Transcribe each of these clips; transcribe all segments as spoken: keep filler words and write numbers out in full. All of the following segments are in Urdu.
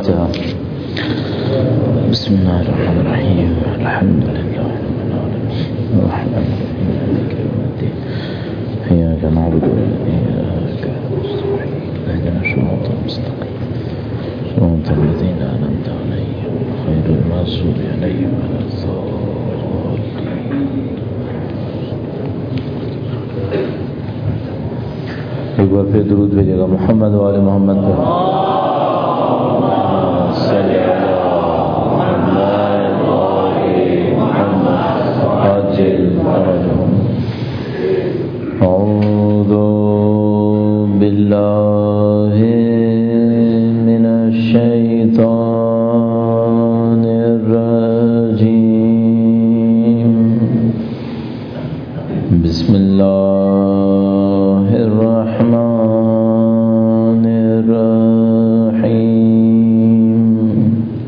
الفاتحة. بسم الله الرحمن الرحيم. الحمد لله رب العالمين الرحمن الرحيم مالك يوم الدين إياك نعبد وإياك نستعين اهدنا الصراط المستقيم صراط الذين أنعمت عليهم غير المغضوب عليهم ولا الضالين. ایک بار پھر درود بھیجیے گا محمد و آل محمد پر. صلی اعوذ باللہ من الشیطان الرجیم. بسم اللہ الرحمن الرحیم.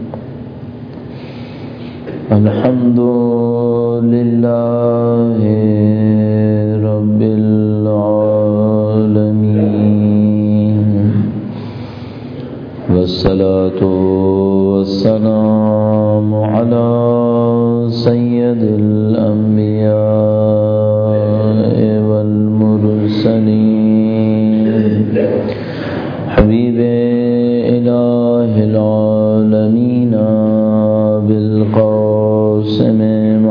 الحمد للہ رب العالمین والصلاة والسلام علی سید الانبیاء والمرسلین حبیب الہ العالمین بالقاسم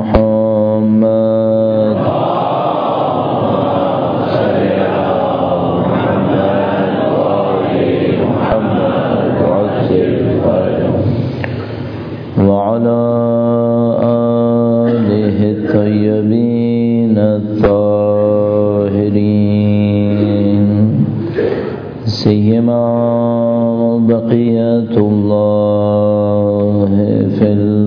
محمد وعلى آله الطيبين الطاهرين سيما بقية الله في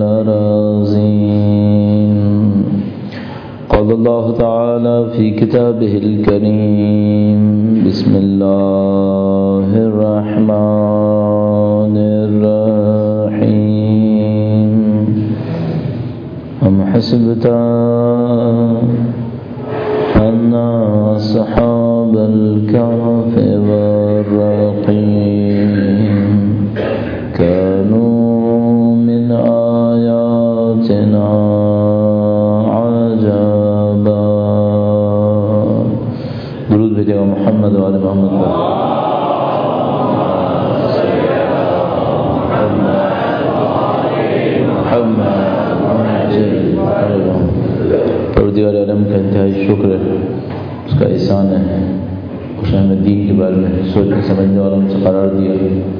الأراضين. قال الله تعالى في كتابه الكريم بسم الله الرحمن الرحيم. أم حسبت أن أصحاب الكهف والرقيم كانوا من آياتنا عجبا. درود بھیجے گا محمد و آل محمد پر. پروردگار عالم کا انتہائی شکر ہے، اس کا احسان ہے، اس نے ہمیں دین کے بارے میں سوچنے سمجھنے والوں سے قرار دیا.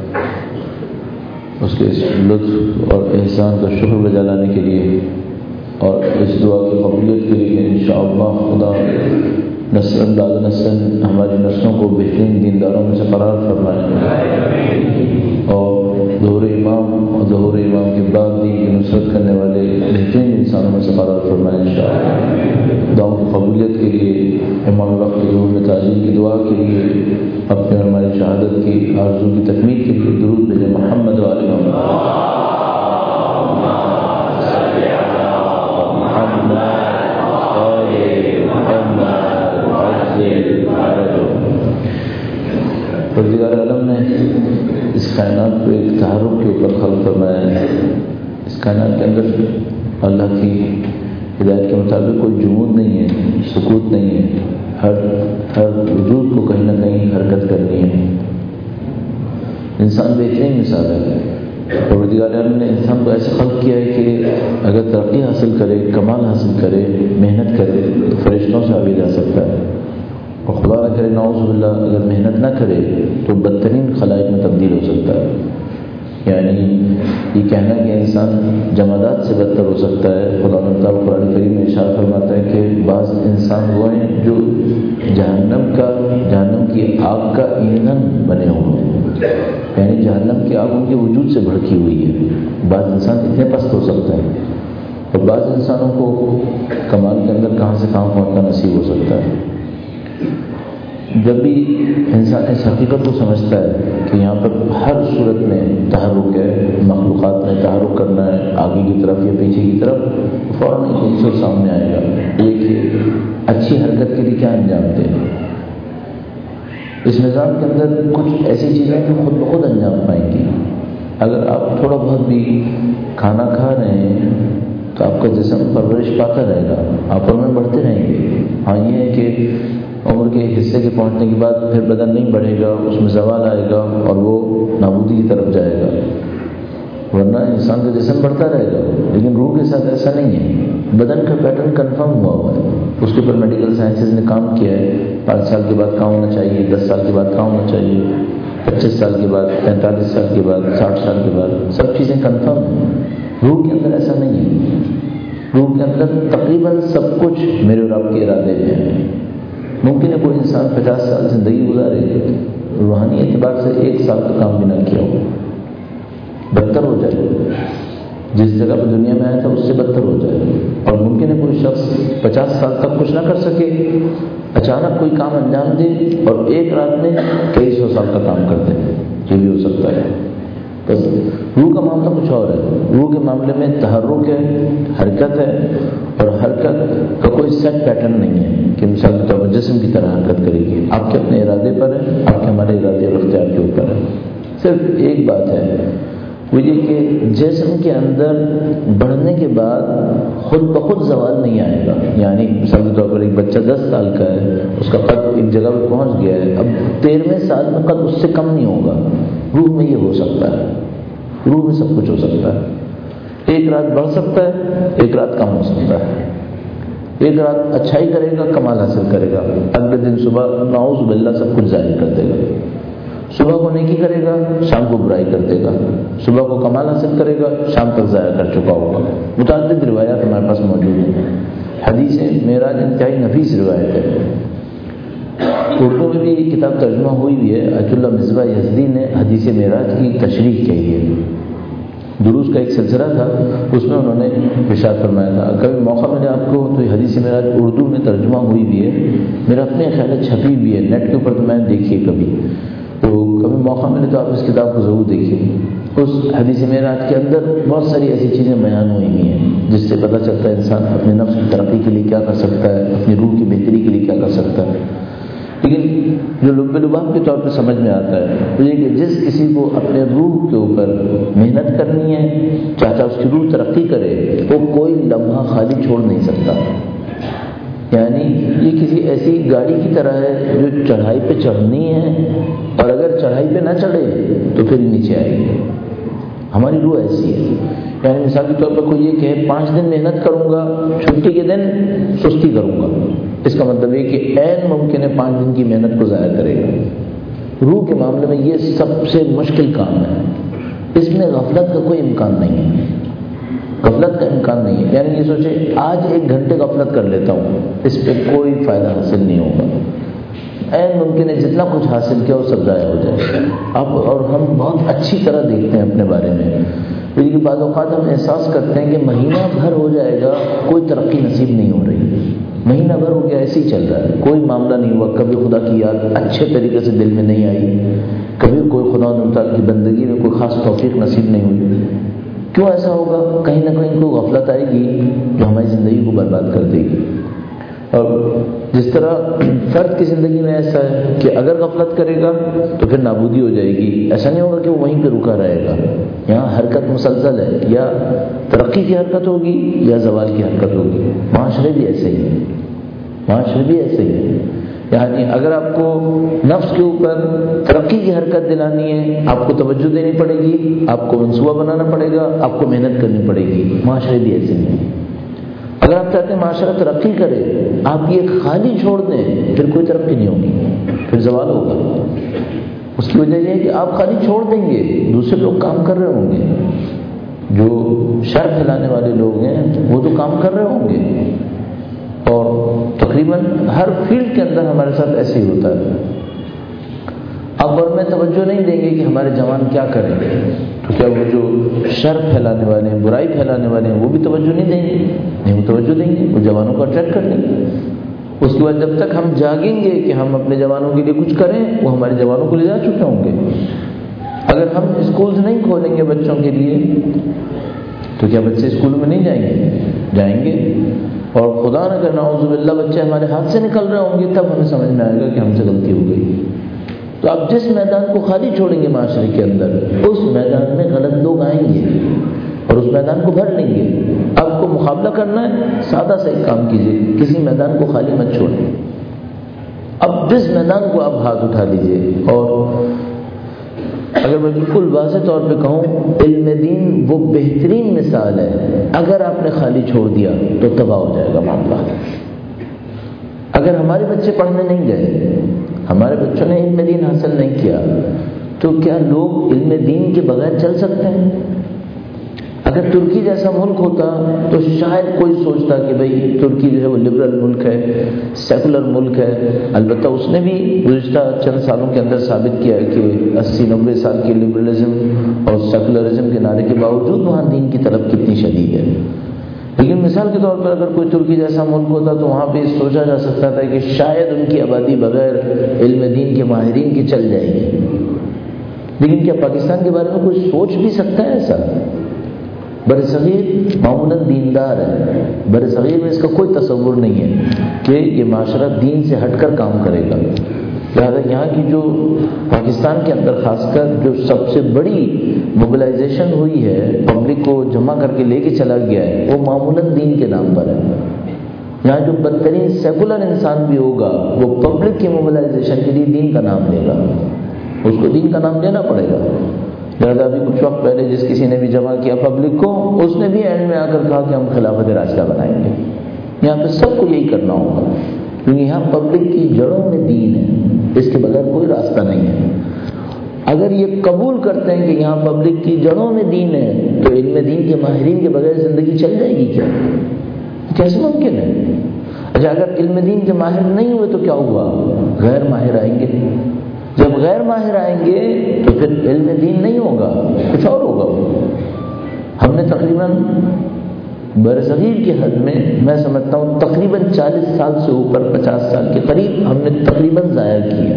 اس کے اس لطف اور احسان کا شکر بجا لانے کے لیے اور اس دعا کی قبولیت کے لیے انشاءاللہ خدا نسل بعد نسل ہماری نسلوں کو بہترین دینداروں میں سے قرار فرمائے اور ظہور امام اور ظہور امام کے بعد دین کی نصرت کرنے والے بہترین انسانوں میں سے قرار فرمائے انشاءاللہ. دعاؤں کی قبولیت کے لیے امام وقت کے ظہور میں تعظیم کی دعا کے لیے اپنے اور ہماری شہادت کی آرزو کی تکمیل کے لیے درود بھیجیں محمد و آل محمد. پروردگار عالم نے اس کائنات کو ایک تحرک کے اوپر خلق فرمایا ہے. اس کائنات کے اندر اللہ کی ہدایت کے مطابق کوئی جمود نہیں ہے، سکوت نہیں ہے. ہر ہر وجود کو کہیں نہ کہیں حرکت کرنی ہے. انسان بہترین مثال ہے. پروردگار عالم نے انسان کو ایسے خلق کیا ہے کہ اگر ترقی حاصل کرے، کمال حاصل کرے، محنت کرے تو فرشتوں سے آگے جا سکتا ہے. اور خدا نہ کرے نعوذ باللہ اگر محنت نہ کرے تو بدترین خلائق میں تبدیل ہو سکتا ہے. یعنی یہ کہنا کہ انسان جمادات سے بدتر ہو سکتا ہے. خدا تعالیٰ قرآن کریم میں ارشاد فرماتا ہے کہ بعض انسان وہ ہیں جو جہنم کا جہنم کی آگ کا ایندھن بنے ہوئے ہیں. یعنی جہنم کی آگ ان کے وجود سے بھڑکی ہوئی ہے. بعض انسان اتنے پست ہو سکتا ہے اور بعض انسانوں کو کمال کے اندر کہاں سے کہاں پہنچنا نصیب ہو سکتا ہے. جب بھی انسان اس حقیقت کو سمجھتا ہے کہ یہاں پر ہر صورت میں تحرک ہے، مخلوقات میں تحرک کرنا ہے آگے کی طرف یا پیچھے کی طرف، فوراً ایک عنصر سامنے آئے گا. ایک اچھی حرکت کے لیے کیا انجام دیں. اس نظام کے اندر کچھ ایسی چیزیں جو خود بخود انجام پائیں گی. اگر آپ تھوڑا بہت بھی کھانا کھا رہے ہیں تو آپ کا جسم پرورش پاتا رہے گا، آپ عمر میں بڑھتے رہیں گے۔ ہاں یہ ہے کہ عمر کے حصے کے پہنچنے کے بعد پھر بدن نہیں بڑھے گا، اس میں زوال آئے گا اور وہ نابودی کی طرف جائے گا، ورنہ انسان کا جسم بڑھتا رہے گا۔ لیکن روح کے ساتھ ایسا نہیں ہے، بدن کا پیٹرن کنفرم ہوا ہوا ہے، اس کے اوپر میڈیکل سائنسز نے کام کیا ہے۔ پانچ سال کے بعد کہاں ہونا چاہیے، دس سال کے بعد کہاں ہونا چاہیے، پچیس سال کے بعد، پینتالیس سال کے بعد، ساٹھ سال کے بعد، سب چیزیں کنفرم ہیں۔ روح کے اندر ایسا نہیں ہے، روح کے اندر تقریباً سب کچھ میرے اور آپ کے ارادے میں ہے۔ ممکن ہے کوئی انسان پچاس سال زندگی گزارے، روحانی اعتبار سے ایک سال کا کام بھی نہ کیا ہو، بدتر ہو جائے، جس جگہ پہ دنیا میں آیا تھا اس سے بدتر ہو جائے۔ اور ممکن ہے کوئی شخص پچاس سال تک کچھ نہ کر سکے، اچانک کوئی کام انجام دے اور ایک رات میں کئی سو سال کا کام کر دے، یہ بھی ہو سکتا ہے۔ بس روح کا معاملہ کچھ اور ہے، روح کے معاملے میں تحرک ہے، حرکت ہے، اور حرکت کا کوئی سیٹ پیٹرن نہیں ہے کہ مثال کے طور پر جسم کی طرح حرکت کرے گی۔ آپ کے اپنے ارادے پر ہے، آپ کے ہمارے ارادے اور اختیار کے اوپر ہے۔ صرف ایک بات ہے، وہ یہ کہ جسم کے اندر بڑھنے کے بعد خود بخود زوال نہیں آئے گا۔ یعنی مثال کے طور پر ایک بچہ دس سال کا ہے، اس کا قد ایک جگہ پہ پہنچ گیا ہے، اب تیرہویں سال میں قد اس سے کم نہیں ہوگا۔ روح میں یہ ہو سکتا ہے، روح میں سب کچھ ہو سکتا ہے۔ ایک رات بڑھ سکتا ہے، ایک رات کم ہو سکتا ہے، ایک رات اچھائی کرے گا، کمال حاصل کرے گا، اگلے دن صبح نعوذ باللہ سب کچھ ظاہر کر دے گا۔ صبح کو نیکی کرے گا، شام کو برائی کر دے گا، صبح کو کمال حاصل کرے گا، شام تک ضائع کر چکا ہوگا۔ متعدد روایات ہمارے پاس موجود ہیں۔ حدیث معراج انتہائی نفیس روایت ہے۔ اردو میں بھی یہ کتاب ترجمہ ہوئی ہوئی ہے، آیت اللہ مصباح یزدی نے حدیث معراج کی تشریح کی ہے۔ دروس کا ایک سلسلہ تھا، اس میں انہوں نے ارشاد فرمایا تھا، کبھی موقع ملے آپ کو تو یہ حدیث معراج اردو میں ترجمہ ہوئی ہوئی ہے، میرا اپنے خیال ہے چھپی ہوئی ہے نیٹ کے اوپر، تو میں نے دیکھی ہے کبھی، تو کبھی موقع ملے تو آپ اس کتاب کو ضرور دیکھیے۔ اس حدیث معراج کے اندر بہت ساری ایسی چیزیں بیان ہوئی ہوئی ہیں جس سے پتہ چلتا ہے انسان اپنے نفس کی ترقی کے لیے کیا کر سکتا ہے، اپنی روح کی بہتری کے لیے کیا کر سکتا ہے۔ لیکن جو لب لباب کے طور پہ سمجھ میں آتا ہے وہ یہ کہ جس کسی کو اپنے روح کے اوپر محنت کرنی ہے، چاہتا اس کی روح ترقی کرے، وہ کوئی لمحہ خالی چھوڑ نہیں سکتا۔ یعنی یہ کسی ایسی گاڑی کی طرح ہے جو چڑھائی پہ چڑھنی ہے، اور اگر چڑھائی پہ نہ چڑھے تو پھر نیچے آئے گی۔ ہماری روح ایسی ہے، یعنی مثال کے طور پر کوئی یہ کہ پانچ دن محنت کروں گا، چھٹی کے دن سستی کروں گا، اس کا مطلب یہ کہ عین ممکن ہے پانچ دن کی محنت کو ضائع کرے گا۔ روح کے معاملے میں یہ سب سے مشکل کام ہے، اس میں غفلت کا کوئی امکان نہیں ہے، غفلت کا امکان نہیں ہے۔ یعنی یہ سوچے آج ایک گھنٹے غفلت کر لیتا ہوں، اس پہ کوئی فائدہ حاصل نہیں ہوگا، عین ممکن ہے جتنا کچھ حاصل کیا وہ سب ضائع ہو جائے۔ اب اور ہم بہت اچھی طرح دیکھتے ہیں اپنے بارے میں، لیکن بعض اوقات ہم احساس کرتے ہیں کہ مہینہ بھر ہو جائے گا کوئی ترقی نصیب نہیں ہو رہی، مہینہ بھر ہو گیا ایسے ہی چل رہا ہے، کوئی معاملہ نہیں ہوا، کبھی خدا کی یاد اچھے طریقے سے دل میں نہیں آئی، کبھی کوئی خدا و تعالیٰ کی بندگی میں کوئی خاص توفیق نصیب نہیں ہوئی۔ کیوں ایسا ہوگا؟ کہیں نہ کہیں کوئی غفلت آئے گی جو ہماری زندگی کو برباد کر دے گی۔ اور جس طرح فرد کی زندگی میں ایسا ہے کہ اگر غفلت کرے گا تو پھر نابودی ہو جائے گی، ایسا نہیں ہوگا کہ وہ وہیں پہ رکا رہے گا، یہاں حرکت مسلسل ہے، یا ترقی کی حرکت ہوگی یا زوال کی حرکت ہوگی۔ معاشرے بھی ایسے ہی ہیں، معاشرے بھی ایسے ہی ہیں، یعنی اگر آپ کو نفس کے اوپر ترقی کی حرکت دلانی ہے، آپ کو توجہ دینی پڑے گی، آپ کو منصوبہ بنانا پڑے گا، آپ کو محنت کرنی پڑے گی۔ معاشرے بھی ایسے ہی ہیں، اگر آپ چاہتے ہیں معاشرہ ترقی کرے، آپ یہ خالی چھوڑ دیں، پھر کوئی ترقی نہیں ہوگی، پھر زوال ہوگا۔ اس کی وجہ یہ ہے کہ آپ خالی چھوڑ دیں گے، دوسرے لوگ کام کر رہے ہوں گے، جو شر پھیلانے والے لوگ ہیں وہ تو کام کر رہے ہوں گے، اور تقریباً ہر فیلڈ کے اندر ہمارے ساتھ ایسے ہی ہوتا ہے۔ اب اور میں توجہ نہیں دیں گے کہ ہمارے جوان کیا کریں گے، تو کیا وہ جو شر پھیلانے والے ہیں، برائی پھیلانے والے ہیں، وہ بھی توجہ نہیں دیں گے؟ نہیں، وہ توجہ دیں گے، وہ جوانوں کو اٹریکٹ کر لیں گے۔ اس کے بعد جب تک ہم جاگیں گے کہ ہم اپنے جوانوں کے لیے کچھ کریں، وہ ہمارے جوانوں کو لے جا چکے ہوں گے۔ اگر ہم اسکولز نہیں کھولیں گے بچوں کے لیے تو کیا بچے اسکول میں نہیں جائیں گے؟ جائیں گے، اور خدا نہ کرنا نعوذ باللہ بچے ہمارے ہاتھ سے نکل رہے ہوں گے، تب ہمیں سمجھ میں آئے گا کہ ہم سے غلطی ہو گئی۔ تو آپ جس میدان کو خالی چھوڑیں گے معاشرے کے اندر، اس میدان میں غلط لوگ آئیں گے اور اس میدان کو بھر لیں گے۔ آپ کو مقابلہ کرنا ہے، سادہ سا ایک کام کیجیے، کسی میدان کو خالی مت چھوڑیں، اب جس میدان کو آپ ہاتھ اٹھا لیجیے۔ اور اگر میں بالکل واضح طور پہ کہوں، علم دین وہ بہترین مثال ہے، اگر آپ نے خالی چھوڑ دیا تو تباہ ہو جائے گا معاملہ۔ اگر ہمارے بچے پڑھنے نہیں گئے، ہمارے بچوں نے علم دین حاصل نہیں کیا، تو کیا لوگ علم دین کے بغیر چل سکتے ہیں؟ اگر ترکی جیسا ملک ہوتا تو شاید کوئی سوچتا کہ بھئی ترکی جو ہے وہ لبرل ملک ہے، سیکولر ملک ہے، البتہ اس نے بھی گزشتہ چند سالوں کے اندر ثابت کیا ہے کہ اسی نوے سال کی لبرلزم اور سیکولرزم کے نعرے کے باوجود وہاں دین کی طلب کتنی شدید ہے۔ لیکن مثال کے طور پر اگر کوئی ترکی جیسا ملک ہوتا تو وہاں پہ سوچا جا سکتا تھا کہ شاید ان کی آبادی بغیر علم دین کے ماہرین کی چل جائے گی، لیکن کیا پاکستان کے بارے میں کوئی سوچ بھی سکتا ہے ایسا؟ برصغیر معمولاً دیندار ہے، برصغیر میں اس کا کوئی تصور نہیں ہے کہ یہ معاشرہ دین سے ہٹ کر کام کرے گا، لہٰذا یہاں کی جو پاکستان کے اندر خاص کر جو سب سے بڑی موبلائزیشن ہوئی ہے، پبلک کو جمع کر کے لے کے چلا گیا ہے، وہ معمولاً دین کے نام پر ہے۔ یہاں جو بدترین سیکولر انسان بھی ہوگا وہ پبلک کی موبلائزیشن کے لیے دین کا نام لے گا، اس کو دین کا نام لینا پڑے گا۔ لہٰذا ابھی کچھ وقت پہلے جس کسی نے بھی جمع کیا پبلک کو، اس نے بھی اینڈ میں آ کر کہا کہ ہم خلافت راشدہ بنائیں گے۔ یہاں پہ سب کو یہی کرنا ہوگا، کیونکہ یہاں پبلک کی جڑوں میں دین ہے، اس کے بغیر کوئی راستہ نہیں ہے۔ اگر یہ قبول کرتے ہیں کہ یہاں پبلک کی جڑوں میں دین ہے، تو علم دین کے ماہرین کے بغیر زندگی چل جائے گی کیا؟ کیسے ممکن ہے؟ اچھا اگر علم دین کے ماہر نہیں ہوئے تو کیا ہوا؟ غیر ماہر آئیں گے، جب غیر ماہر آئیں گے تو پھر علم دین نہیں ہوگا، کچھ اور ہوگا۔ ہم نے تقریباً برصغیر کی حد میں میں سمجھتا ہوں تقریباً چالیس سال سے اوپر، پچاس سال کے قریب ہم نے تقریباً ضائع کیا،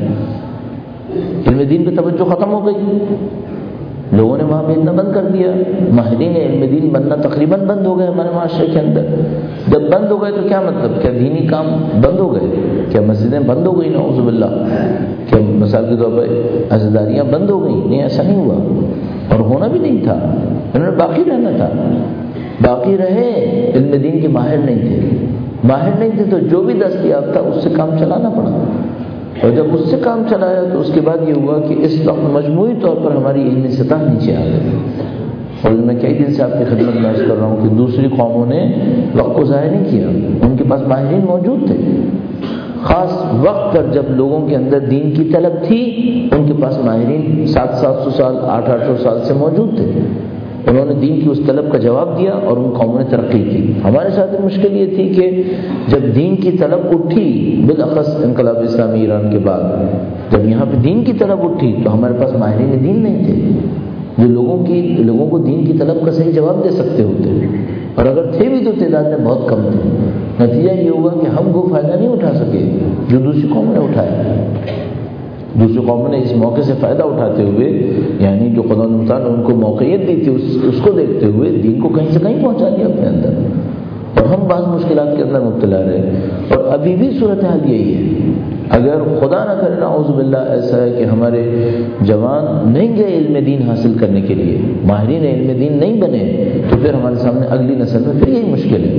علم دین پہ توجہ ختم ہو گئی، لوگوں نے وہاں بھیجنا بند کر دیا، ماہرین علم دین بننا تقریباً بند ہو گئے ہمارے معاشرے کے اندر۔ جب بند ہو گئے تو کیا مطلب؟ کیا دینی کام بند ہو گئے؟ کیا مسجدیں بند ہو گئی؟ نعوذ باللہ۔ کیا مثال کے طور پر عزاداریاں بند ہو گئیں؟ نہیں، ایسا نہیں ہوا، اور ہونا بھی نہیں تھا، انہوں نے باقی رہنا تھا، باقی رہے، علم دین کے ماہر نہیں تھے، ماہر نہیں تھے تو جو بھی دستیاب تھا اس سے کام چلانا پڑا، اور جب اس سے کام چلایا تو اس کے بعد یہ ہوا کہ اس وقت مجموعی طور پر ہماری علمی سطح نیچے آ گئی۔ اور میں کئی دن سے آپ کی خدمت میں عرض کر رہا ہوں کہ دوسری قوموں نے وقت کو ضائع نہیں کیا، ان کے پاس ماہرین موجود تھے، خاص وقت پر جب لوگوں کے اندر دین کی طلب تھی ان کے پاس ماہرین سات سات سو سال آٹھ آٹھ سو سال سے موجود تھے، انہوں نے دین کی اس طلب کا جواب دیا اور ان قوموں نے ترقی کی۔ ہمارے ساتھ مشکل یہ تھی کہ جب دین کی طلب اٹھی، بالاخص انقلاب اسلامی ایران کے بعد جب یہاں پہ دین کی طلب اٹھی تو ہمارے پاس ماہرین دین نہیں تھے جو لوگوں کی لوگوں کو دین کی طلب کا صحیح جواب دے سکتے ہوتے، اور اگر تھے بھی تو تعداد میں بہت کم تھے۔ نتیجہ یہ ہوا کہ ہم وہ فائدہ نہیں اٹھا سکے جو دوسری قوموں نے اٹھایا۔ دوسری قوموں نے اس موقع سے فائدہ اٹھاتے ہوئے، یعنی جو خدا نے ان کو موقعیت دی تھی اس, اس کو دیکھتے ہوئے دین کو کہیں سے کہیں پہنچا دیا اپنے اندر، اور ہم بعض مشکلات کے اندر مبتلا رہے، اور ابھی بھی صورتحال یہی ہے۔ اگر خدا نہ کرے نعوذ باللہ ایسا ہے کہ ہمارے جوان نہیں گئے علم دین حاصل کرنے کے لیے، ماہرین علم دین نہیں بنے، تو پھر ہمارے سامنے اگلی نسل میں پھر یہی مشکل ہے۔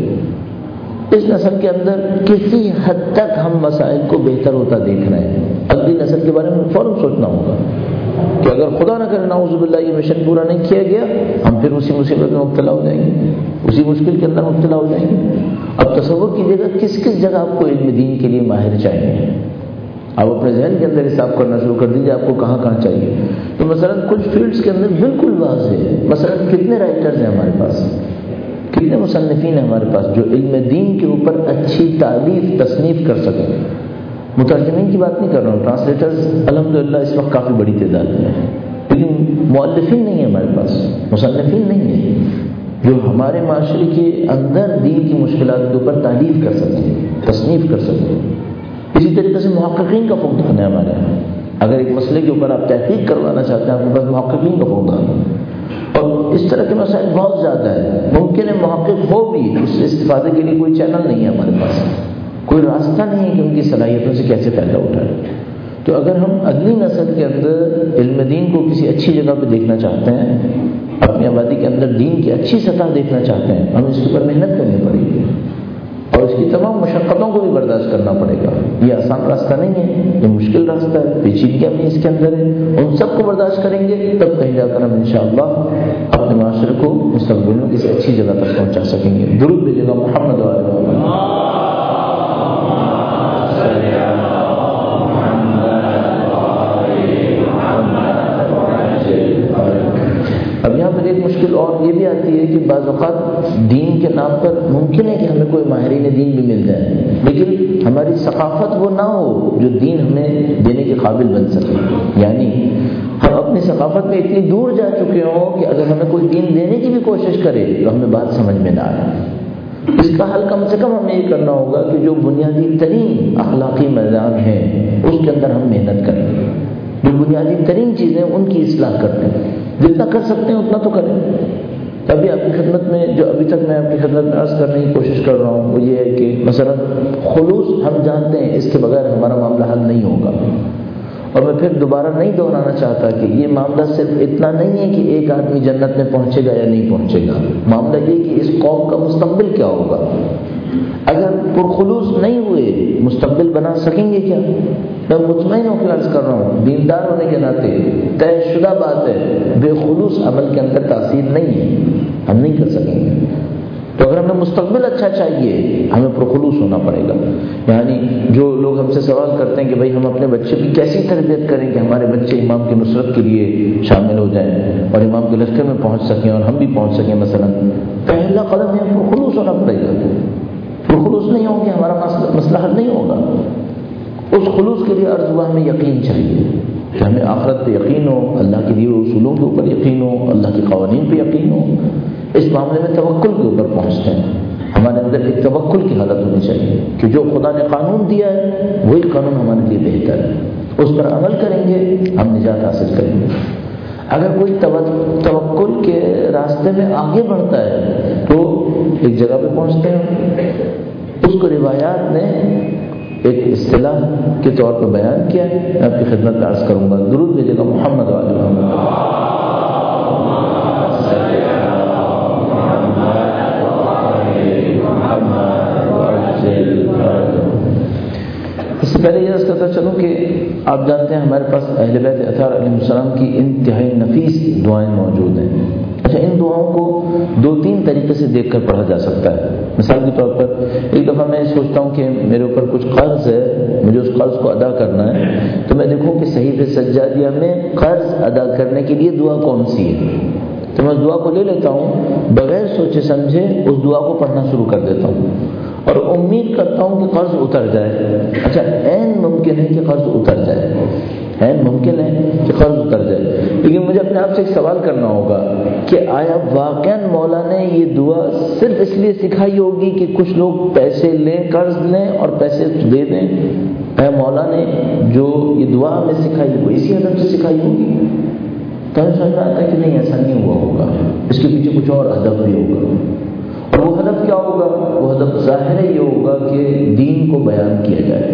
اس نسل کے اندر کسی حد تک ہم مسائل کو بہتر ہوتا دیکھ رہے ہیں، اگلی نسل کے بارے میں فوراً سوچنا ہوگا کہ اگر خدا نہ کرے نعوذ باللہ یہ مشن پورا نہیں کیا گیا، ہم پھر اسی مصیبت میں مبتلا ہو جائیں گے، اسی مشکل کے اندر مبتلا ہو جائیں گے۔ اب تصور کیجیے گا کس کس جگہ آپ کو علم دین کے لیے ماہر چاہیے، آپ اپنے ذہن کے اندر حساب کرنا شروع کر دیجیے آپ کو کہاں کہاں چاہیے۔ تو مثلا کچھ فیلڈز کے اندر بالکل واضح ہے، مثلا کتنے رائٹرز ہیں ہمارے پاس، کتنے مصنفین ہیں ہمارے پاس جو علم دین کے اوپر اچھی تالیف تصنیف کر سکیں۔ مترجمین کی بات نہیں کر رہا ہوں، ٹرانسلیٹرز الحمدللہ اس وقت کافی بڑی تعداد میں ہیں، لیکن مؤلفین نہیں ہیں ہمارے پاس، مصنفین نہیں ہیں جو ہمارے معاشرے کے اندر دین کی مشکلات کے اوپر تالیف کر سکیں، تصنیف کر سکیں۔ اسی طریقے سے محققین کا فقدان ہے ہمارے یہاں، اگر ایک مسئلے کے اوپر آپ تحقیق کروانا چاہتے ہیں آپ کے پاس محققین کا فقدان ہے، اور اس طرح کے مسائل بہت زیادہ ہے۔ ممکن ہے محقق ہو بھی، اس سے استفادے کے لیے کوئی چینل نہیں ہے ہمارے پاس، کوئی راستہ نہیں ہے کہ ان کی صلاحیتوں سے کیسے فائدہ اٹھائے۔ تو اگر ہم اگلی نسل کے اندر علم دین کو کسی اچھی جگہ پہ دیکھنا چاہتے ہیں، اپنی آبادی کے اندر دین کی اچھی سطح دیکھنا چاہتے ہیں، ہمیں اس کے اوپر محنت کرنی پڑے گی اور اس کی تمام مشقتوں کو بھی برداشت کرنا پڑے گا۔ یہ آسان راستہ نہیں ہے، یہ مشکل راستہ ہے، پیچیدگیاں بھی اس کے اندر ہے، ان سب کو برداشت کریں گے تب کہیں جا کر ہم انشاءاللہ اپنے معاشرے کو مستقبل میں کسی اچھی جگہ تک پہنچا سکیں گے۔ درود بھیجیے گا محمد و آل محمد۔ اب یہاں پر ایک مشکل اور یہ بھی آتی ہے کہ بعض اوقات دین کے نام پر ممکن ہے کہ ہمیں کوئی ماہرین دین بھی مل جائے، لیکن ہماری ثقافت وہ نہ ہو جو دین ہمیں دینے کے قابل بن سکے، یعنی ہم اپنی ثقافت میں اتنی دور جا چکے ہوں کہ اگر ہمیں کوئی دین دینے کی بھی کوشش کرے تو ہمیں بات سمجھ میں نہ آئے۔ اس کا حل کم سے کم ہمیں یہ کرنا ہوگا کہ جو بنیادی ترین اخلاقی میدان ہیں اس کے اندر ہم محنت کریں، جو بنیادی ترین چیزیں ان کی اصلاح کرتے ہیں، جتنا کر سکتے ہیں اتنا تو کریں۔ ابھی آپ کی خدمت میں جو ابھی تک میں آپ کی خدمت میں عرض کرنے کی کوشش کر رہا ہوں وہ یہ ہے کہ مثلا خلوص ہم جانتے ہیں اس کے بغیر ہمارا معاملہ حل نہیں ہوگا، اور میں پھر دوبارہ نہیں دہرانا چاہتا کہ یہ معاملہ صرف اتنا نہیں ہے کہ ایک آدمی جنت میں پہنچے گا یا نہیں پہنچے گا، معاملہ یہ کہ اس قوم کا مستقبل کیا ہوگا۔ اگر پرخلوص نہیں ہوئے مستقبل بنا سکیں گے کیا؟ میں مطمئن ہو کے عرض کر رہا ہوں، دیندار ہونے کے ناطے طے شدہ بات ہے بے خلوص عمل کے اندر تاثیر نہیں ہے، ہم نہیں کر سکیں گے۔ تو اگر ہمیں مستقبل اچھا چاہیے ہمیں پرخلوص ہونا پڑے گا۔ یعنی جو لوگ ہم سے سوال کرتے ہیں کہ بھائی ہم اپنے بچے کی کیسی تربیت کریں کہ ہمارے بچے امام کی نصرت کے لیے شامل ہو جائیں اور امام کے لشکر میں پہنچ سکیں اور ہم بھی پہنچ سکیں، مثلا پہلا قدم ہے پرخلوص ہونا پڑے گا۔ پرخلوص نہیں ہوں گے ہمارا مسئلہ حل نہیں ہوگا۔ اس خلوص کے لیے عرض ہوا ہمیں یقین چاہیے کہ ہمیں آخرت پہ یقین ہو، اللہ کے دیے اصولوں کے اوپر یقین ہو، اللہ کے قوانین پہ یقین ہو، اس معاملے میں توکل کے اوپر پہنچتے ہیں۔ ہمارے اندر ایک توکل کی حالت ہونی چاہیے کہ جو خدا نے قانون دیا ہے وہی قانون ہمارے لیے بہتر ہے، اس پر عمل کریں گے ہم نجات حاصل کریں گے۔ اگر کوئی توکل کے راستے میں آگے بڑھتا ہے تو ایک جگہ پہ پہنچتے ہیں، اس کو روایات نے ایک اصطلاح کے طور پر بیان کیا ہے، میں آپ کی خدمت میں عرض کروں گا۔ درود بھیجیے گا محمد و آل محمد۔ اس سے پہلے یہ عرض کرتا چلوں کہ آپ جانتے ہیں ہمارے پاس اہل بیت اطہار علیہ السلام کی انتہائی نفیس دعائیں موجود ہیں۔ اچھا، ان دعاؤں کو دو تین طریقے سے دیکھ کر پڑھا جا سکتا ہے۔ مثال کے طور پر ایک دفعہ میں سوچتا ہوں کہ میرے اوپر کچھ قرض ہے، مجھے اس قرض کو ادا کرنا ہے، تو میں دیکھوں کہ صحیفہ سجادیہ میں قرض ادا کرنے کے لیے دعا کون سی ہے، تو میں اس دعا کو لے لیتا ہوں، بغیر سوچے سمجھے اس دعا کو پڑھنا شروع کر دیتا ہوں اور امید کرتا ہوں کہ قرض اتر جائے۔ اچھا، عین ممکن ہے کہ قرض اتر جائے، عین ممکن ہے کہ قرض اتر جائے، لیکن مجھے اپنے آپ سے ایک سوال کرنا ہوگا کہ آیا واقعاً مولا نے یہ دعا صرف اس لیے سکھائی ہوگی کہ کچھ لوگ پیسے لیں، قرض لیں اور پیسے دے دیں؟ اے مولا نے جو یہ دعا ہمیں سکھائی وہ اسی ہدف سے سکھائی ہوگی؟ تو ہمیں سمجھ میں آتا ہے کہ نہیں، ایسا نہیں ہوا ہوگا، اس کے پیچھے کچھ اور ہدف بھی ہوگا۔ اور وہ ہدف کیا ہوگا؟ وہ ہدف ظاہر یہ ہوگا کہ دین کو بیان کیا جائے،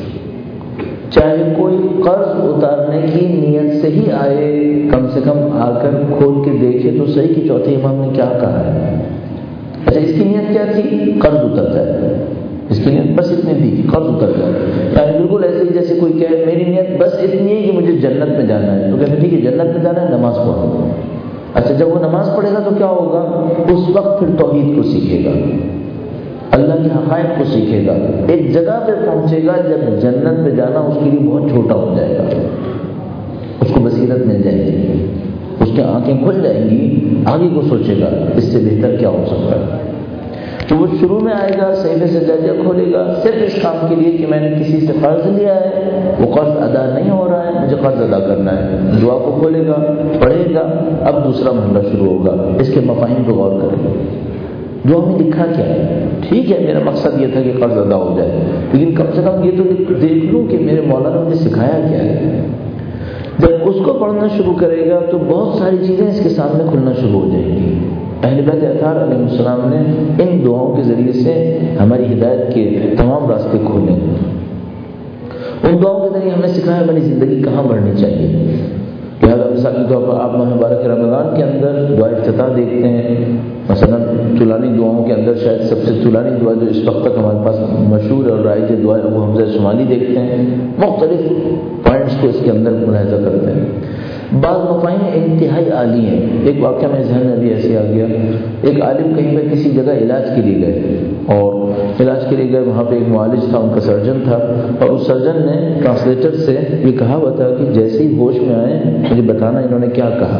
چاہے کوئی قرض اتارنے کی نیت سے ہی آئے، کم سے کم آ کر کھول کے دیکھے تو صحیح کہ چوتھے امام نے کیا کہا ہے۔ اچھا، اس کی نیت کیا تھی؟ قرض اتر جائے، اس کی نیت بس اتنی تھی کہ قرض اتر جائے، یعنی بالکل ایسے ہی جیسے کوئی کہے میری نیت بس اتنی ہے کہ مجھے جنت میں جانا ہے، تو کہتے ٹھیک ہے جنت میں جانا ہے، نماز پڑھو۔ اچھا، جب وہ نماز پڑھے گا تو کیا ہوگا؟ اس وقت پھر توحید کو سیکھے گا، اللہ کے حقائق کو سیکھے گا، ایک جگہ پہ پہنچے گا جب جنت میں جانا اس کے لیے بہت چھوٹا ہو جائے گا، اس کو بصیرت مل جائے گی، اس کی آنکھیں کھل جائیں گی، آگے کو سوچے گا اس سے بہتر کیا ہو سکتا ہے۔ تو وہ شروع میں آئے گا، صحیفہ سجادیہ کھولے گا صرف اس کام کے لیے کہ میں نے کسی سے قرض لیا ہے، وہ قرض ادا نہیں ہو رہا ہے، مجھے قرض ادا کرنا ہے۔ دعا کو کھولے گا، پڑھے گا، اب دوسرا مرحلہ شروع ہوگا، اس کے مفاہیم پہ غور کرے گا، دعا میں لکھا کیا ہے۔ ٹھیک ہے، میرا مقصد یہ تھا کہ قرض ادا ہو جائے، لیکن کم سے کم یہ تو دیکھ لوں کہ میرے مولا نے مجھے سکھایا کیا ہے۔ جب اس کو پڑھنا شروع کرے گا تو بہت ساری چیزیں اس کے سامنے کھلنا شروع ہو جائیں گی۔ اہل بیت اطہار علیہ السلام نے ان دعاؤں کے ذریعے سے ہماری ہدایت کے تمام راستے کھولے، ان دعاؤں کے ذریعے ہمیں سکھایا ہماری زندگی کہاں بڑھنی چاہیے. لہٰذا مثال کے طور پر آپ ماہ مبارک رمضان کے اندر دعا افتتاح دیکھتے ہیں، مثلا طولانی دعاؤں کے اندر شاید سب سے طولانی دعا جو اس وقت تک ہمارے پاس مشہور اور رائج دعا ہے وہ حمزہ شمالی دیکھتے ہیں. مختلف پوائنٹس کو اس کے اندر ملاحظہ کرتے ہیں. بعض مفاہیم انتہائی عالی ہیں. ایک واقعہ میں ذہن میں بھی ایسے آ گیا، ایک عالم کہیں پہ کسی جگہ علاج کے لیے گئے اور علاج کے لیے گئے، وہاں پہ ایک معالج تھا، ان کا سرجن تھا، اور اس سرجن نے ٹرانسلیٹر سے یہ کہا ہوا تھا کہ جیسے ہی ہوش میں آئے مجھے بتانا انہوں نے کیا کہا.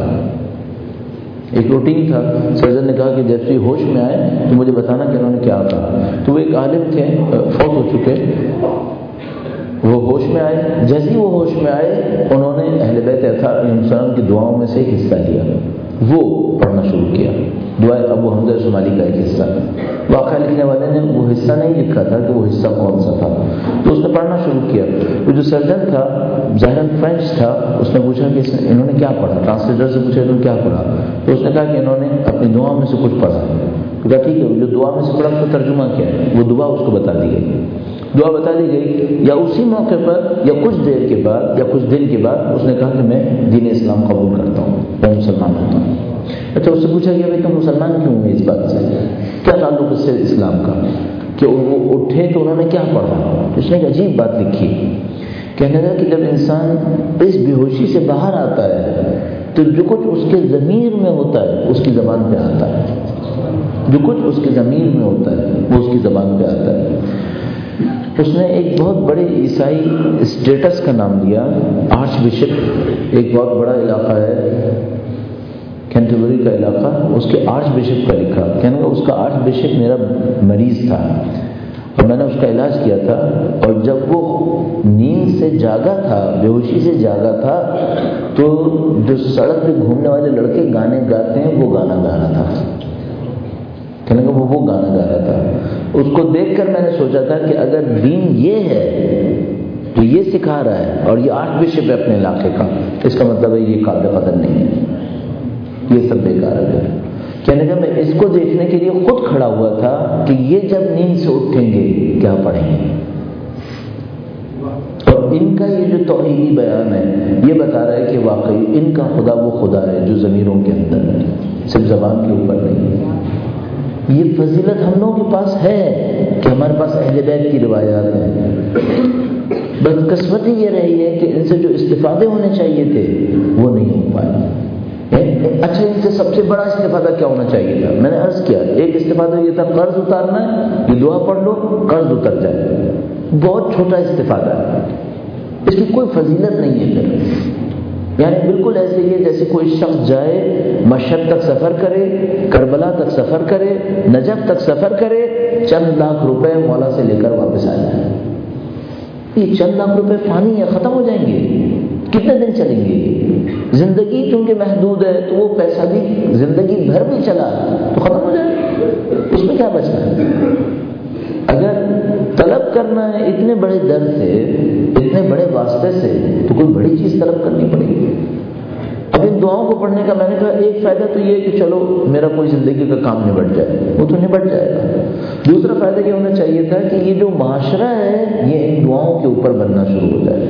ایک روٹین تھا. سرجن نے کہا کہ جیسے ہی ہوش میں آئے تو مجھے بتانا کہ انہوں نے کیا کہا. تو وہ ایک عالم تھے، فوت ہو چکے، وہ ہوش میں آئے. جیسے ہی وہ ہوش میں آئے انہوں نے اہل بیت اطہار علیہ السلام کی دعاؤں میں سے ایک حصہ لیا، وہ پڑھنا شروع کیا. دعائے ابو حمزہ شمالی کا ایک حصہ. واقعہ لکھنے والے نے وہ حصہ نہیں لکھا تھا کہ وہ حصہ کون سا تھا، تو اس نے پڑھنا شروع کیا. وہ جو سرجن تھا ظاہراً فرینچ تھا، اس نے پوچھا کہ انہوں نے کیا پڑھا. ٹرانسلیٹر سے پوچھا انہوں نے کیا پڑھا، تو اس نے کہا کہ انہوں نے اپنی دعاؤں میں سے کچھ پڑھا. تو کہا ٹھیک ہے، جو دعا میں سے پڑھا اس کا ترجمہ کیا ہے. وہ دعا اس کو بتا دی گئی. دعا بتا دی گئی یا اسی موقع پر یا کچھ دیر کے بعد یا کچھ دن کے بعد اس نے کہا کہ میں دین اسلام قبول کرتا ہوں، میں مسلمان ہوتا ہوں. اچھا، اس سے پوچھا گیا بھائی تم مسلمان کیوں ہوئے؟ اس بات سے کیا تعلق اس سے اسلام کا؟ کہ وہ اٹھے تو انہوں نے کیا پڑھا. اس نے ایک عجیب بات لکھی، کہنے لگا کہ جب انسان اس بے ہوشی سے باہر آتا ہے تو جو کچھ اس کے ضمیر میں ہوتا ہے اس کی زبان پہ آتا ہے. جو کچھ اس کے ضمیر میں ہوتا ہے وہ اس کی زبان پہ آتا ہے. اس نے ایک بہت بڑے عیسائی اسٹیٹس کا نام لیا، آرچ بشپ. ایک بہت بڑا علاقہ ہے کینٹربری کا علاقہ، اس کے آرچ بشپ کا لکھا. کہنے کا اس کا آرچ بشپ میرا مریض تھا اور میں نے اس کا علاج کیا تھا، اور جب وہ نیند سے جاگا تھا، بے ہوشی سے جاگا تھا، تو جو سڑک پہ گھومنے والے لڑکے گانے گاتے ہیں وہ گانا گا رہا تھا. کہنے کا وہ وہ گانا گا رہا تھا. اس کو دیکھ کر میں نے سوچا تھا کہ اگر دین یہ ہے تو یہ سکھا رہا ہے اور یہ آرچ بشپ ہے اپنے علاقے کا، اس کا مطلب ہے یہ قابل قدر نہیں ہے، یہ سب بیکار ہے. کہنے کا میں اس کو دیکھنے کے لیے خود کھڑا ہوا تھا کہ یہ جب نیند سے اٹھیں گے کیا پڑھیں گے. اور ان کا یہ جو توحیدی بیان ہے یہ بتا رہا ہے کہ واقعی ان کا خدا وہ خدا ہے جو ضمیروں کے اندر ہے، صرف زبان کے اوپر نہیں ہے. یہ فضیلت ہم لوگوں کے پاس ہے کہ ہمارے پاس اہل بیت کی روایات ہیں. بدقسمتی یہ رہی ہے کہ ان سے جو استفادے ہونے چاہیے تھے وہ نہیں ہو پائے. اچھا، ان سے سب سے بڑا استفادہ کیا ہونا چاہیے تھا؟ میں نے عرض کیا ایک استفادہ یہ تھا قرض اتارنا ہے، یہ دعا پڑھ لو قرض اتر جائے. بہت چھوٹا استفادہ ہے، اس کی کوئی فضیلت نہیں ہے. پھر یعنی بالکل ایسے ہی ہے جیسے کوئی شخص جائے مشہد تک سفر کرے، کربلا تک سفر کرے، نجف تک سفر کرے، چند لاکھ روپے مولا سے لے کر واپس آ جائے. یہ چند لاکھ روپے فانی ہے، ختم ہو جائیں گے. کتنے دن چلیں گے؟ زندگی کیونکہ محدود ہے تو وہ پیسہ بھی زندگی بھر بھی چلا تو ختم ہو جائے، اس میں کیا بچنا ہے؟ اگر طلب کرنا ہے اتنے بڑے در سے، اتنے بڑے واسطے سے، تو کوئی بڑی چیز طلب کرنی پڑے گی. اب ان دعاؤں کو پڑھنے کا میں نے کہا ایک فائدہ تو یہ ہے کہ چلو میرا کوئی زندگی کا کام نبٹ جائے، وہ تو نبٹ جائے گا. دوسرا فائدہ یہ ہونا چاہیے تھا کہ یہ جو معاشرہ ہے یہ ان دعاؤں کے اوپر بننا شروع ہو جائے.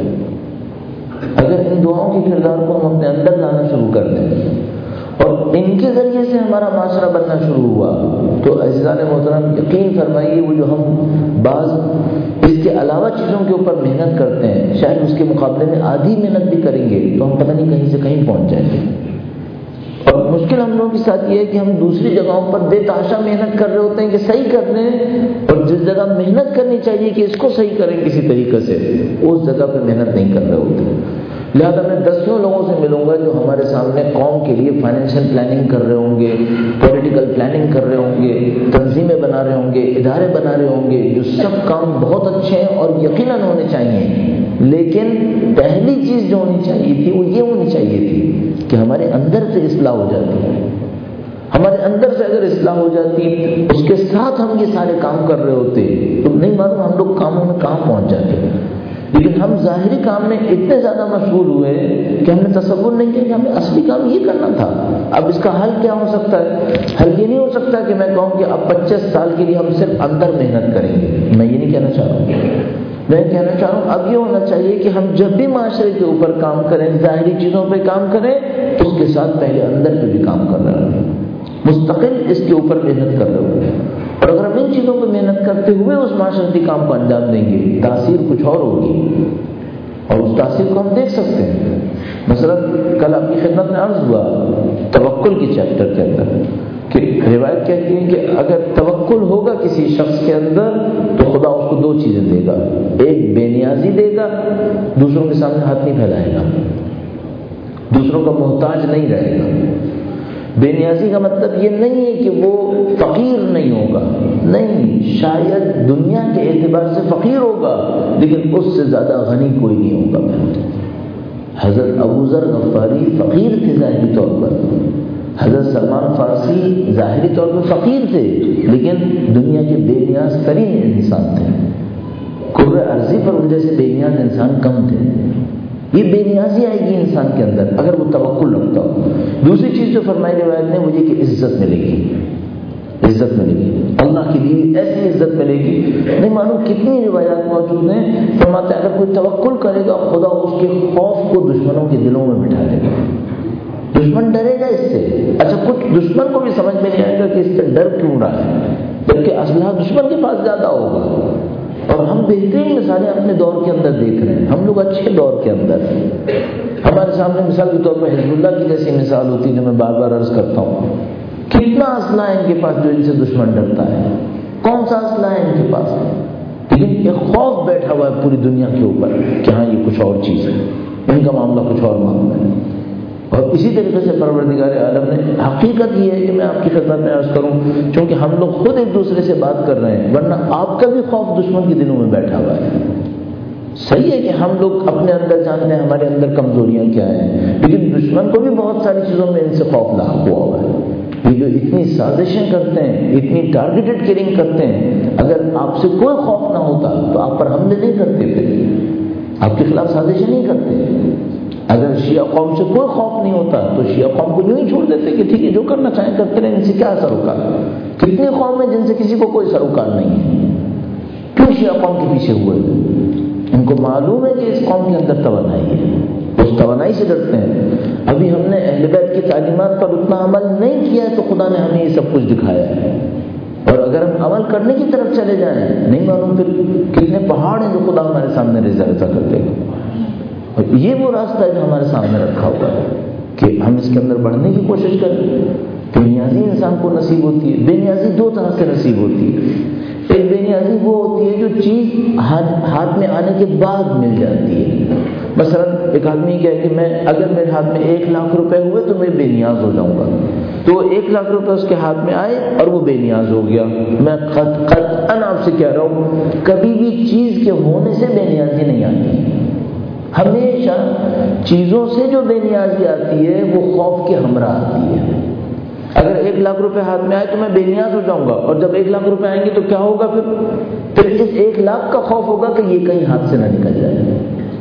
اگر ان دعاؤں کے کردار کو ہم اپنے اندر لانا شروع کر دیں اور ان کے ذریعے سے ہمارا معاشرہ بننا شروع ہوا تو عزیزان محترم یقین فرمائیے وہ جو ہم بعض اس کے علاوہ چیزوں کے اوپر محنت کرتے ہیں شاید اس کے مقابلے میں آدھی محنت بھی کریں گے تو ہم پتہ نہیں کہیں سے کہیں پہنچ جائیں گے. اور مشکل ہم لوگوں کے ساتھ یہ ہے کہ ہم دوسری جگہوں پر بے تحاشا محنت کر رہے ہوتے ہیں کہ صحیح کر لیں، اور جس جگہ محنت کرنی چاہیے کہ اس کو صحیح کریں کسی طریقے سے اس جگہ پہ محنت نہیں کر رہے ہوتے. لہٰذا میں دسیوں لوگوں سے ملوں گا جو ہمارے سامنے قوم کے لیے فائنینشیل پلاننگ کر رہے ہوں گے، پولیٹیکل پلاننگ کر رہے ہوں گے، تنظیمیں بنا رہے ہوں گے، ادارے بنا رہے ہوں گے، جو سب کام بہت اچھے ہیں اور یقیناً ہونے چاہیے، لیکن پہلی چیز جو ہونی چاہیے تھی وہ یہ ہونی چاہیے تھی کہ ہمارے اندر سے اصلاح ہو جاتی. ہمارے اندر سے اگر اصلاح ہو جاتی اس کے ساتھ ہم یہ سارے کام کر رہے ہوتے تو نہیں معلوم ہم لوگ کاموں میں کہاں پہنچ جاتے. لیکن ہم ظاہری کام میں اتنے زیادہ مشغول ہوئے کہ ہم نے تصور نہیں کیا کہ ہمیں اصلی کام یہ کرنا تھا. اب اس کا حل کیا ہو سکتا ہے؟ حل یہ نہیں ہو سکتا کہ میں کہوں کہ اب پچیس سال کے لیے ہم صرف اندر محنت کریں گے. میں یہ نہیں کہنا چاہ رہا ہوں. میں کہنا چاہ رہا ہوں اب یہ ہونا چاہیے کہ ہم جب بھی معاشرے کے اوپر کام کریں، ظاہری چیزوں پہ کام کریں، اس کے ساتھ پہلے اندر پہ بھی کام کر رہے ہیں، مستقل اس کے اوپر محنت کر رہے ہیں. اور اگر ہم ان چیزوں پہ محنت کرتے ہوئے اس معاشرتی کام کو انجام دیں گے، تاثیر کچھ اور ہوگی، اور اس تاثیر کو ہم دیکھ سکتے ہیں. مثلا کل آپ کی خدمت میں عرض ہوا توکل کی چیپٹر کے اندر کہ روایت کہتی ہے کہ اگر توکل ہوگا کسی شخص کے اندر تو خدا اس کو دو چیزیں دے گا، ایک بے نیازی دے گا، دوسروں کے سامنے ہاتھ نہیں پھیلائے گا، دوسروں کا محتاج نہیں رہے گا. بے نیازی کا مطلب یہ نہیں ہے کہ وہ فقیر نہیں ہوگا، نہیں، شاید دنیا کے اعتبار سے فقیر ہوگا لیکن اس سے زیادہ غنی کوئی نہیں ہوگا. حضرت ابو ذر غفاری فقیر تھے ظاہری طور پر، حضرت سلمان فارسی ظاہری طور پر فقیر تھے لیکن دنیا کے بے نیاز ترین انسان تھے. کرۂ ارضی پر ان جیسے بے نیاز انسان کم تھے. یہ بے نیازی آئے گی انسان کے اندر اگر وہ توکل رکھتا ہو. دوسری چیز جو فرمائی روایت نے وہ یہ کہ عزت ملے گی، عزت ملے گی، اللہ کے لیے ایسی عزت ملے گی. نہیں معلوم کتنی روایات موجود ہیں، فرماتے ہیں اگر کوئی توکل کرے گا خدا اس کے خوف کو دشمنوں کے دلوں میں بٹھا دے گا. دشمن ڈرے گا اس سے. اچھا کچھ دشمن کو بھی سمجھ میں نہیں آئے گا کہ اس سے ڈر کیوں رہا ہے، بلکہ اسلحہ دشمن کے پاس زیادہ ہوگا. اور ہم بہترین مثالیں اپنے دور کے اندر دیکھ رہے ہیں. ہم لوگ اچھے دور کے اندر ہمارے سامنے مثال کے طور پر حزب اللہ کی جیسی مثال ہوتی ہے جو میں بار بار عرض کرتا ہوں. کتنا اسلحہ ہے ان کے پاس جو ان سے دشمن ڈرتا ہے، کون سا اسلحہ ہے ان کے پاس، لیکن ایک خوف بیٹھا ہوا ہے پوری دنیا کے اوپر کہ ہاں یہ کچھ اور چیز ہے، ان کا معاملہ کچھ اور معاملہ ہے. اور اسی طریقے سے پروردگار عالم نے، حقیقت یہ ہے کہ میں آپ کی خدمت میں عرض کروں چونکہ ہم لوگ خود ایک دوسرے سے بات کر رہے ہیں ورنہ آپ کا بھی خوف دشمن کے دلوں میں بیٹھا ہوا ہے. صحیح ہے کہ ہم لوگ اپنے اندر جانتے ہیں ہمارے اندر کمزوریاں کیا ہیں، لیکن دشمن کو بھی بہت ساری چیزوں میں ان سے خوف لاحق ہوا ہوا ہے. یہ جو اتنی سازشیں کرتے ہیں، اتنی ٹارگیٹڈ کلنگ کرتے ہیں، اگر آپ سے کوئی خوف نہ ہوتا تو آپ پر حملے نہیں کرتے، پھر آپ کے خلاف سازشیں نہیں کرتے. اگر شیعہ قوم سے کوئی خوف نہیں ہوتا تو شیعہ قوم کو یوں ہی چھوڑ دیتے کہ ٹھیک ہے جو کرنا چاہیں کرتے رہیں، ان سے کیا سروکار. کتنے قوم ہیں جن سے کسی کو کوئی سروکار نہیں ہے، کیوں شیعہ قوم کے پیچھے ہوئے؟ ان کو معلوم ہے کہ اس قوم کے اندر توانائی ہے، اس توانائی سے ڈرتے ہیں. ابھی ہم نے اہل بیت کی تعلیمات پر اتنا عمل نہیں کیا ہے تو خدا نے ہمیں یہ سب کچھ دکھایا ہے. اور اگر ہم عمل کرنے کی طرف چلے جائیں نہیں معلوم پھر کتنے پہاڑ ہیں جو خدا ہمارے سامنے ریزہ ریزہ کر دے گا. اور یہ وہ راستہ ہے جو ہمارے سامنے رکھا ہوا ہے کہ ہم اس کے اندر بڑھنے کی کوشش کریں. بے نیازی انسان کو نصیب ہوتی ہے. بے نیازی دو طرح سے نصیب ہوتی ہے. ایک بے نیازی وہ ہوتی ہے جو چیز ہاتھ میں آنے کے بعد مل جاتی ہے. مثلا ایک آدمی کہے کہ میں اگر میرے ہاتھ میں ایک لاکھ روپے ہوئے تو میں بے نیاز ہو جاؤں گا، تو ایک لاکھ روپے اس کے ہاتھ میں آئے اور وہ بے نیاز ہو گیا. میں قطعاً آپ سے کہہ رہا ہوں کبھی بھی چیز کے ہونے سے بے نیازی نہیں آتی. ہمیشہ چیزوں سے جو بے نیازی آتی ہے وہ خوف کے ہمراہ آتی ہے. اگر ایک لاکھ روپے ہاتھ میں آئے تو میں بے نیاز ہو جاؤں گا، اور جب ایک لاکھ روپے آئیں گے تو کیا ہوگا؟ پھر پھر اس ایک لاکھ کا خوف ہوگا کہ یہ کہیں ہاتھ سے نہ نکل جائے.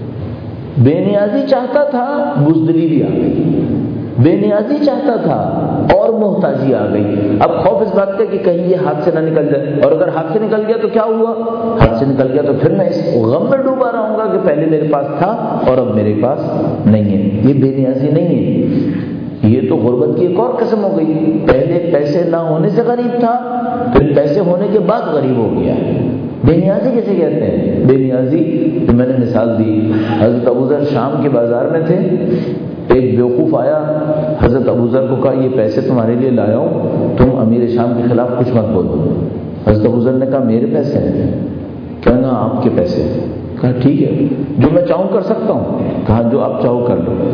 بے نیازی چاہتا تھا، بزدلی بھی آ گئی. بے نیازی چاہتا تھا اور محتاجی آ گئی. اب خوف اس بات کا کہ کہیں یہ ہاتھ سے نہ نکل جائے، اور اگر ہاتھ سے نکل گیا تو کیا ہوا؟ ہاتھ سے نکل گیا تو پھر میں اس غم میں ڈوبا رہوں گا کہ پہلے میرے پاس تھا اور اب میرے پاس نہیں ہے. یہ بے نیازی نہیں ہے، یہ تو غربت کی ایک اور قسم ہو گئی. پہلے پیسے نہ ہونے سے غریب تھا، پھر پیسے ہونے کے بعد غریب ہو گیا. بے نیازی کیسے کہتے ہیں؟ بے نیازی میں نے مثال دی. حضرت ابوذر شام کے بازار میں تھے، ایک بیوقوف آیا، حضرت ابوذر کو کہا یہ پیسے تمہارے لیے لایا ہوں، تم امیر شام کے خلاف کچھ مت بولو. حضرت ابوذر نے کہا میرے پیسے ہیں؟ کہنا آپ کے پیسے. کہا ٹھیک ہے جو میں چاہوں کر سکتا ہوں. کہا جو آپ چاہو کر لو.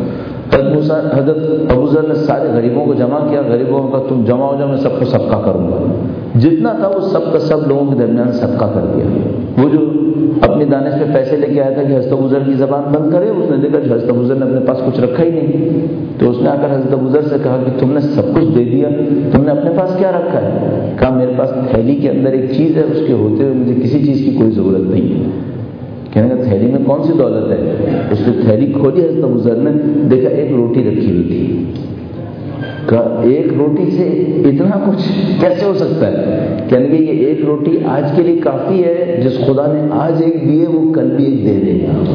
حضرت ابوذر نے سارے غریبوں کو جمع کیا. غریبوں کا تم جمع ہو جاؤ، میں سب کو صدقہ کروں گا. جتنا تھا وہ سب کا سب لوگوں کے درمیان صدقہ کر دیا. وہ جو اپنی دانش میں پیسے لے کے آیا تھا کہ حضرت ابوذر کی زبان بند کرے، اس نے دیکھا کہ حضرت ابوذر نے اپنے پاس کچھ رکھا ہی نہیں، تو اس نے آ کر حضرت ابوذر سے کہا کہ تم نے سب کچھ دے دیا، تم نے اپنے پاس کیا رکھا ہے؟ کہا میرے پاس تھیلی کے اندر ایک چیز ہے، اس کے ہوتے ہوئے مجھے کسی چیز کی کوئی ضرورت نہیں ہے. کہنے کا تھیلی میں کون سی دولت ہے؟ اس نے تھیلی کھولی، حضرت ابوذر نے دیکھا ایک روٹی رکھی ہوئی تھی. ایک روٹی سے اتنا کچھ کیسے ہو سکتا ہے؟ کہنے کہ یہ ایک روٹی آج کے لیے کافی ہے، جس خدا نے آج ایک دی ہے وہ کل بھی ایک دے دے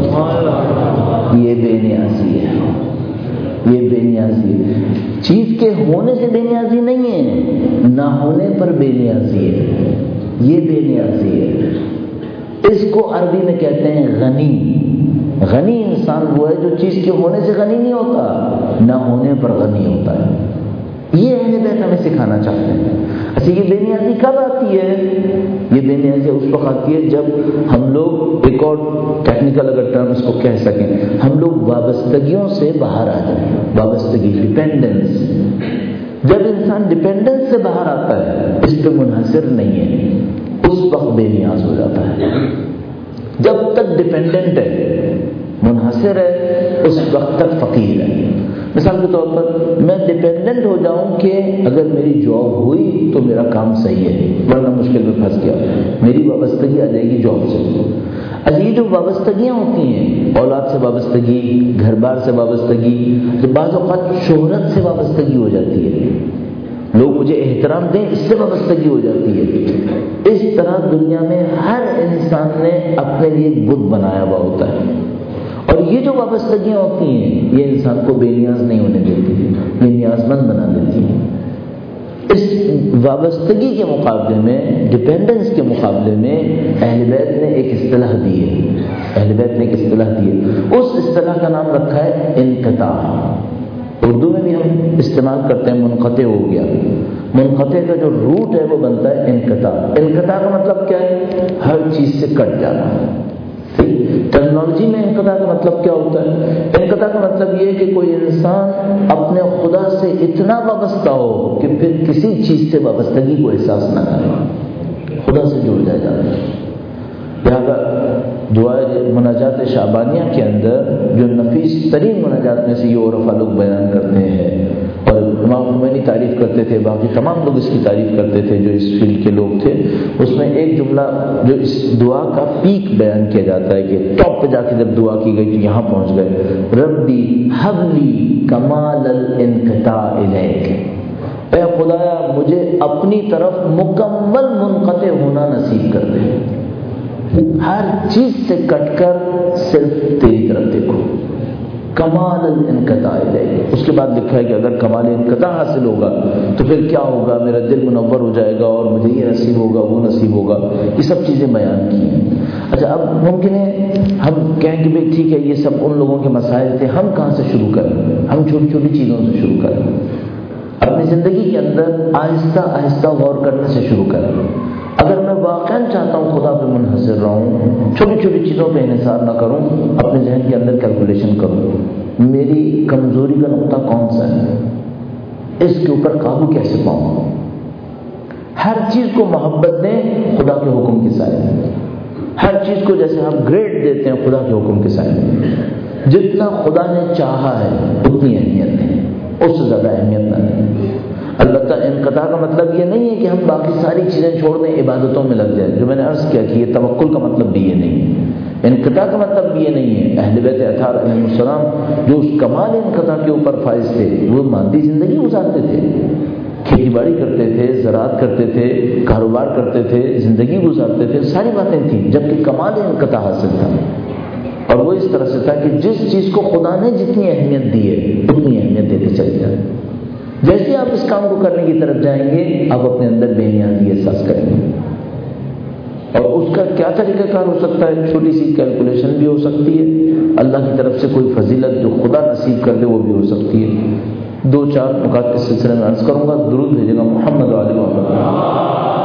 گا۔ یہ بے نیازی ہے، یہ بے نیازی ہے۔ چیز کے ہونے سے بے نیازی نہیں ہے، نہ ہونے پر بے نیازی ہے، یہ بے نیازی ہے۔ اس کو عربی میں کہتے ہیں غنی۔ غنی انسان وہ ہے جو چیز کے ہونے سے غنی نہیں ہوتا، نہ ہونے پر غنی ہوتا ہے۔ یہ اہل بیت ہمیں سکھانا چاہتے ہیں۔ اچھا یہ بے نیازی کب آتی ہے؟ یہ بے نیازی اس وقت آتی ہے جب ہم لوگ، ایک اور ٹیکنیکل اگر ٹرم اس کو کہہ سکیں، ہم لوگ وابستگیوں سے باہر آ جائیں۔ وابستگی، ڈیپینڈنس۔ جب انسان ڈیپینڈنس سے باہر آتا ہے، اس پہ منحصر نہیں ہے، اس وقت بے نیاز ہو جاتا ہے۔ جب تک ڈیپینڈنٹ ہے، منحصر ہے، اس وقت تک فقیر ہے۔ مثال کے طور پر میں ڈیپینڈنٹ ہو جاؤں کہ اگر میری جاب ہوئی تو میرا کام صحیح ہے، ورنہ مشکل میں پھنس گیا، میری وابستگی آ جائے گی جاب سے۔ اچھا یہ جو وابستگیاں ہوتی ہیں، اولاد سے وابستگی، گھر بار سے وابستگی، تو بعض اوقات شہرت سے وابستگی ہو جاتی ہے، لوگ مجھے احترام دیں، اس سے وابستگی ہو جاتی ہے۔ اس طرح دنیا میں ہر انسان نے اپنے لیے ایک بت بنایا ہوا ہوتا ہے، اور یہ جو وابستگیاں ہوتی ہیں یہ انسان کو بے نیاز نہیں ہونے دیتی ہیں، یہ نیاز مند بنا دیتی ہیں۔ اس وابستگی کے مقابلے میں، ڈیپینڈنس کے مقابلے میں اہل بیت نے ایک اصطلاح دی ہے، اہل بیت نے ایک اصطلاح دی ہے، اس اصطلاح کا نام رکھا ہے انقطاع۔ اردو میں بھی ہم استعمال کرتے ہیں منقطع ہو گیا۔ منقطع کا جو روٹ ہے وہ بنتا ہے انقطاع۔ انقطاع کا مطلب کیا ہے؟ ہر چیز سے کٹ جانا۔ ٹیکنالوجی میں انقطاع کا مطلب کیا ہوتا ہے؟ انقطاع کا مطلب یہ ہے کہ کوئی انسان اپنے خدا سے اتنا وابستہ ہو کہ پھر کسی چیز سے وابستگی کو احساس نہ کرے، خدا سے جڑ جائے جاتا ہے۔ لہٰذا دعائے مناجات شعبانیہ کے اندر جو نفیس ترین مناجات میں سے یہ عرفا لوگ بیان کرتے ہیں، اور امام خمینی تعریف کرتے تھے، باقی تمام لوگ اس کی تعریف کرتے تھے جو اس فیلڈ کے لوگ تھے، اس میں ایک جملہ جو اس دعا کا پیک بیان کیا جاتا ہے کہ ٹاپ پہ جا کے جب دعا کی گئی تو یہاں پہنچ گئے، ربی حبلی کمال الانقطاع الیک، اے خدایا مجھے اپنی طرف مکمل منقطع ہونا نصیب کر دے، ہر چیز سے کٹ کر صرف تیری طرف دیکھو، کمال الانقطاع الیک۔ اس کے بعد لکھا ہے کہ اگر کمال انقطاع حاصل ہوگا تو پھر کیا ہوگا، میرا دل منور ہو جائے گا اور مجھے یہ نصیب ہوگا، وہ نصیب ہوگا، یہ سب چیزیں بیان کی ہیں۔ اچھا اب ممکن ہے ہم کہیں کہ بھائی ٹھیک ہے یہ سب ان لوگوں کے مسائل تھے، ہم کہاں سے شروع کریں؟ ہم چھوٹی چھوٹی چیزوں سے شروع کریں، اپنی زندگی کے اندر آہستہ آہستہ غور کرنے سے شروع کریں۔ اگر میں واقعاً چاہتا ہوں خدا پہ منحصر رہوں، چھوٹی چھوٹی چیزوں پہ انحصار نہ کروں، اپنے ذہن کے اندر کیلکولیشن کروں، میری کمزوری کا نقطہ کون سا ہے، اس کے اوپر قابو کیسے پاؤں، ہر چیز کو محبت دیں خدا کے حکم کے سائے میں، ہر چیز کو جیسے ہم گریڈ دیتے ہیں خدا کے حکم کے سائے میں، جتنا خدا نے چاہا ہے اتنی اہمیت ہے، اس سے زیادہ اہمیت نہ دیں۔ البتہ انقطاع کا مطلب یہ نہیں ہے کہ ہم باقی ساری چیزیں چھوڑ دیں، عبادتوں میں لگ جائیں، جو میں نے عرض کیا کہ یہ توکل کا مطلب بھی یہ نہیں ہے، انقطاع کا مطلب بھی یہ نہیں ہے۔ اہل بیت اطہار علیہ السلام جو اس کمال انقطاع کے اوپر فائز تھے، وہ مادی زندگی گزارتے تھے، کھیتی باڑی کرتے تھے، زراعت کرتے تھے، کاروبار کرتے تھے، زندگی گزارتے تھے، ساری باتیں تھیں، جبکہ کمال انقطاع حاصل تھا۔ اور وہ اس طرح سے تھا کہ جس چیز کو خدا نے جتنی اہمیت دی ہے اتنی اہمیت دیتے چلے جائیں۔ جیسے آپ اس کام کو کرنے کی طرف جائیں گے آپ اپنے اندر بے نیازی احساس کریں گے، اور اس کا کیا طریقہ کار ہو سکتا ہے؟ چھوٹی سی کیلکولیشن بھی ہو سکتی ہے، اللہ کی طرف سے کوئی فضیلت جو خدا نصیب کر دے وہ بھی ہو سکتی ہے۔ دو چار نکات اس سلسلے میں عرض کروں گا، درود بھیجے گا محمد و آل محمد۔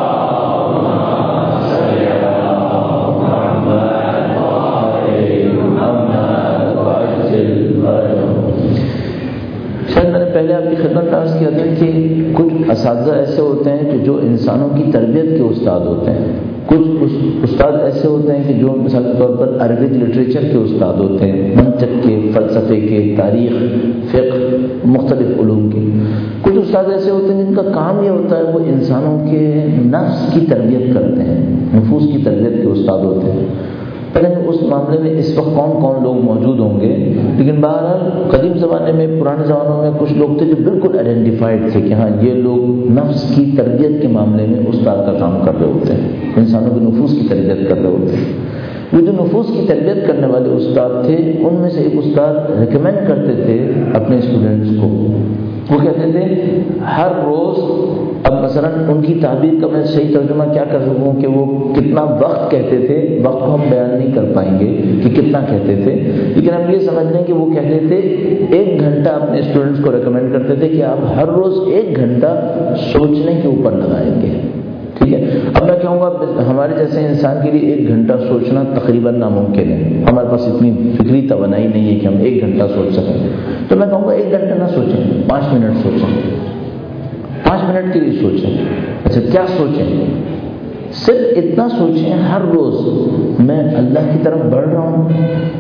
شاید میں نے پہلے آپ کی خدمت میں عرض کیا تھا کہ کچھ اساتذہ ایسے ہوتے ہیں کہ جو انسانوں کی تربیت کے استاد ہوتے ہیں، کچھ استاد ایسے ہوتے ہیں کہ جو مثال کے طور پر عربک لٹریچر کے استاد ہوتے ہیں، منطق کے، فلسفے کے، تاریخ، فقہ، مختلف علوم کے۔ کچھ استاد ایسے ہوتے ہیں جن کا کام یہ ہوتا ہے وہ انسانوں کے نفس کی تربیت کرتے ہیں، نفوس کی تربیت کے استاد ہوتے ہیں۔ پتہ نہیں اس معاملے میں اس وقت کون کون لوگ موجود ہوں گے، لیکن بہرحال قدیم زمانے میں، پرانے زمانوں میں کچھ لوگ تھے جو بالکل آئیڈینٹیفائڈ تھے کہ ہاں یہ لوگ نفس کی تربیت کے معاملے میں استاد کا کام کر رہے ہوتے ہیں، انسانوں کے نفوس کی تربیت کر رہے ہوتے ہیں۔ وہ جو نفوس کی تربیت کرنے والے استاد تھے، ان میں سے ایک استاد ریکمینڈ کرتے تھے اپنے اسٹوڈنٹس کو، وہ کہتے تھے ہر روز، اب مثلا ان کی تعبیر کا میں صحیح ترجمہ کیا کر سکوں کہ وہ کتنا وقت کہتے تھے، وقت کو ہم بیان نہیں کر پائیں گے کہ کتنا کہتے تھے، لیکن ہم یہ سمجھ لیں کہ وہ کہتے تھے ایک گھنٹہ اپنے اسٹوڈنٹس کو ریکمینڈ کرتے تھے کہ آپ ہر روز ایک گھنٹہ سوچنے کے اوپر لگائیں گے، ٹھیک ہے۔ اب میں کہوں گا ہمارے جیسے انسان کے لیے ایک گھنٹہ سوچنا تقریباً ناممکن ہے، ہمارے پاس اتنی فکری توانائی نہیں ہے کہ ہم ایک گھنٹہ سوچ سکیں، تو میں کہوں گا ایک گھنٹہ نہ سوچیں، پانچ منٹ سوچیں، پانچ منٹ کے لیے سوچیں۔ اچھا کیا سوچیں؟ صرف اتنا سوچیں ہر روز میں اللہ کی طرف بڑھ رہا ہوں،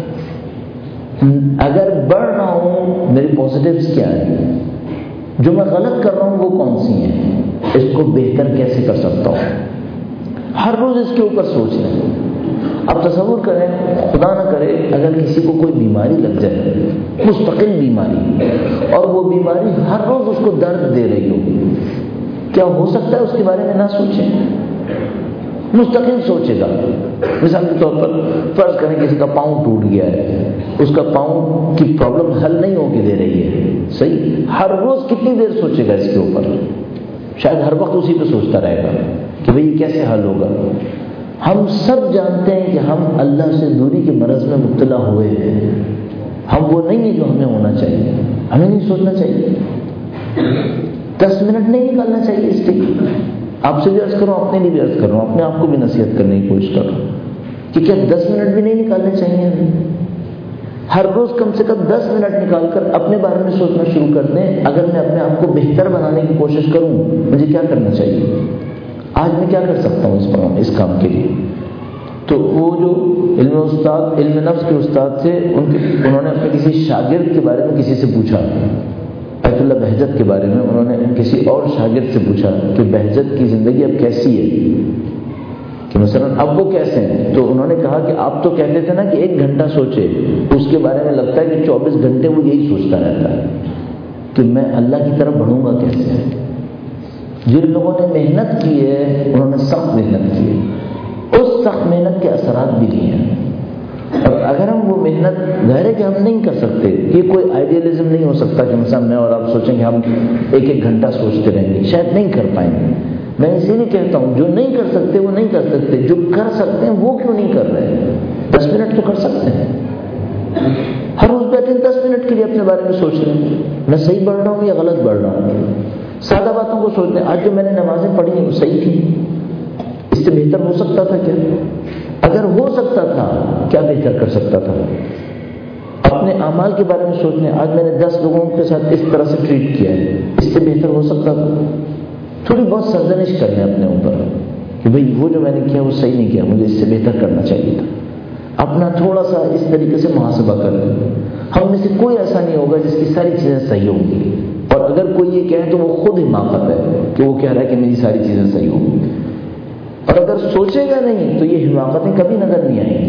اگر بڑھ رہا ہوں میری پازیٹیوز کیا ہے، جو میں غلط کر رہا ہوں وہ کون سی ہیں، اس کو بہتر کیسے کر سکتا ہوں، ہر روز اس کے اوپر سوچ لیں۔ اب تصور کریں خدا نہ کرے اگر کسی کو کوئی بیماری لگ جائے، مستقل بیماری، اور وہ بیماری ہر روز اس کو درد دے رہی ہو، کیا ہو سکتا ہے اس کے بارے میں نہ سوچیں؟ مستقل سوچے گا۔ مثال کے طور پر فرض کریں کسی کا پاؤں ٹوٹ گیا ہے، اس کا پاؤں کی پرابلم حل نہیں ہو کے دے رہی ہے، صحیح، ہر روز کتنی دیر سوچے گا اس کے اوپر؟ شاید ہر وقت اسی پہ سوچتا رہے گا کہ بھئی یہ کیسے حل ہوگا۔ ہم سب جانتے ہیں کہ ہم اللہ سے دوری کے مرض میں مبتلا ہوئے ہیں، ہم وہ نہیں ہیں جو ہمیں ہونا چاہیے، ہمیں نہیں سوچنا چاہیے، دس منٹ نہیں نکالنا چاہیے اس لیے۔ آپ سے بھی عرض کروں، اپنے لیے بھی عرض کر رہا ہوں، اپنے آپ کو بھی نصیحت کرنے کی کوشش کر رہا ہوں کہ کیا دس منٹ بھی نہیں نکالنے چاہیے ہمیں؟ ہر روز کم سے کم دس منٹ نکال کر اپنے بارے میں سوچنا شروع کر دیں، اگر میں اپنے آپ کو بہتر بنانے کی کوشش کروں مجھے کیا کرنا چاہیے، آج میں کیا کر سکتا ہوں اس کام اس کام کے لیے۔ تو وہ جو علم استاد علم نفس کے استاد تھے، ان کے انہوں نے اپنے کسی شاگرد کے بارے میں کسی سے پوچھا، آیت اللہ بہجت کے بارے میں انہوں نے کسی اور شاگرد سے پوچھا کہ بہجت کی زندگی اب کیسی ہے، کہ مثلا اب وہ کیسے ہیں؟ تو انہوں نے کہا کہ آپ تو کہتے تھے نا کہ ایک گھنٹہ سوچے، اس کے بارے میں لگتا ہے کہ چوبیس گھنٹے وہ یہی سوچتا رہتا ہے کہ میں اللہ کی طرف بڑھوں گا کیسے۔ جن لوگوں نے محنت کی ہے انہوں نے سخت محنت کی ہے، اس سخت محنت کے اثرات بھی لیے ہیں، اور اگر ہم وہ محنت، ظاہر ہے کہ ہم نہیں کر سکتے، یہ کوئی آئیڈیالزم نہیں ہو سکتا کہ مثلا میں اور آپ سوچیں کہ ہم ایک ایک گھنٹہ سوچتے رہیں گے، شاید نہیں کر پائیں گے۔ میں اسی لیے کہتا ہوں جو نہیں کر سکتے وہ نہیں کر سکتے، جو کر سکتے ہیں وہ کیوں نہیں کر رہے؟ دس منٹ تو کر سکتے ہیں، ہر روز بیٹھے دس منٹ کے لیے اپنے بارے میں سوچ رہے ہیں میں صحیح بڑھ رہا ہوں یا غلط بڑھ رہا ہوں، سادہ باتوں کو سوچتے ہیں، آج جو میں نے نمازیں پڑھی ہیں وہ صحیح تھی، اس سے بہتر ہو سکتا تھا کیا؟ اگر ہو سکتا تھا کیا بہتر کر سکتا تھا؟ اپنے اعمال کے بارے میں سوچنے، آج میں نے دس لوگوں کے ساتھ اس طرح سے ٹریٹ کیا ہے، اس سے بہتر ہو سکتا تھا۔ تھوڑی بہت سرزنش کر لیں اپنے اوپر کہ بھئی وہ جو میں نے کیا وہ صحیح نہیں کیا، مجھے اس سے بہتر کرنا چاہیے تھا۔ اپنا تھوڑا سا اس طریقے سے محاسبہ کر لیں۔ ہم میں سے کوئی ایسا نہیں ہوگا جس کی ساری چیزیں صحیح ہوں گی، اور اگر کوئی یہ کہے تو وہ خود حماقت ہے کہ وہ کہہ رہا ہے کہ میری ساری چیزیں صحیح ہوں گی، اور اگر سوچے گا نہیں تو یہ حماقتیں کبھی نظر نہیں آئیں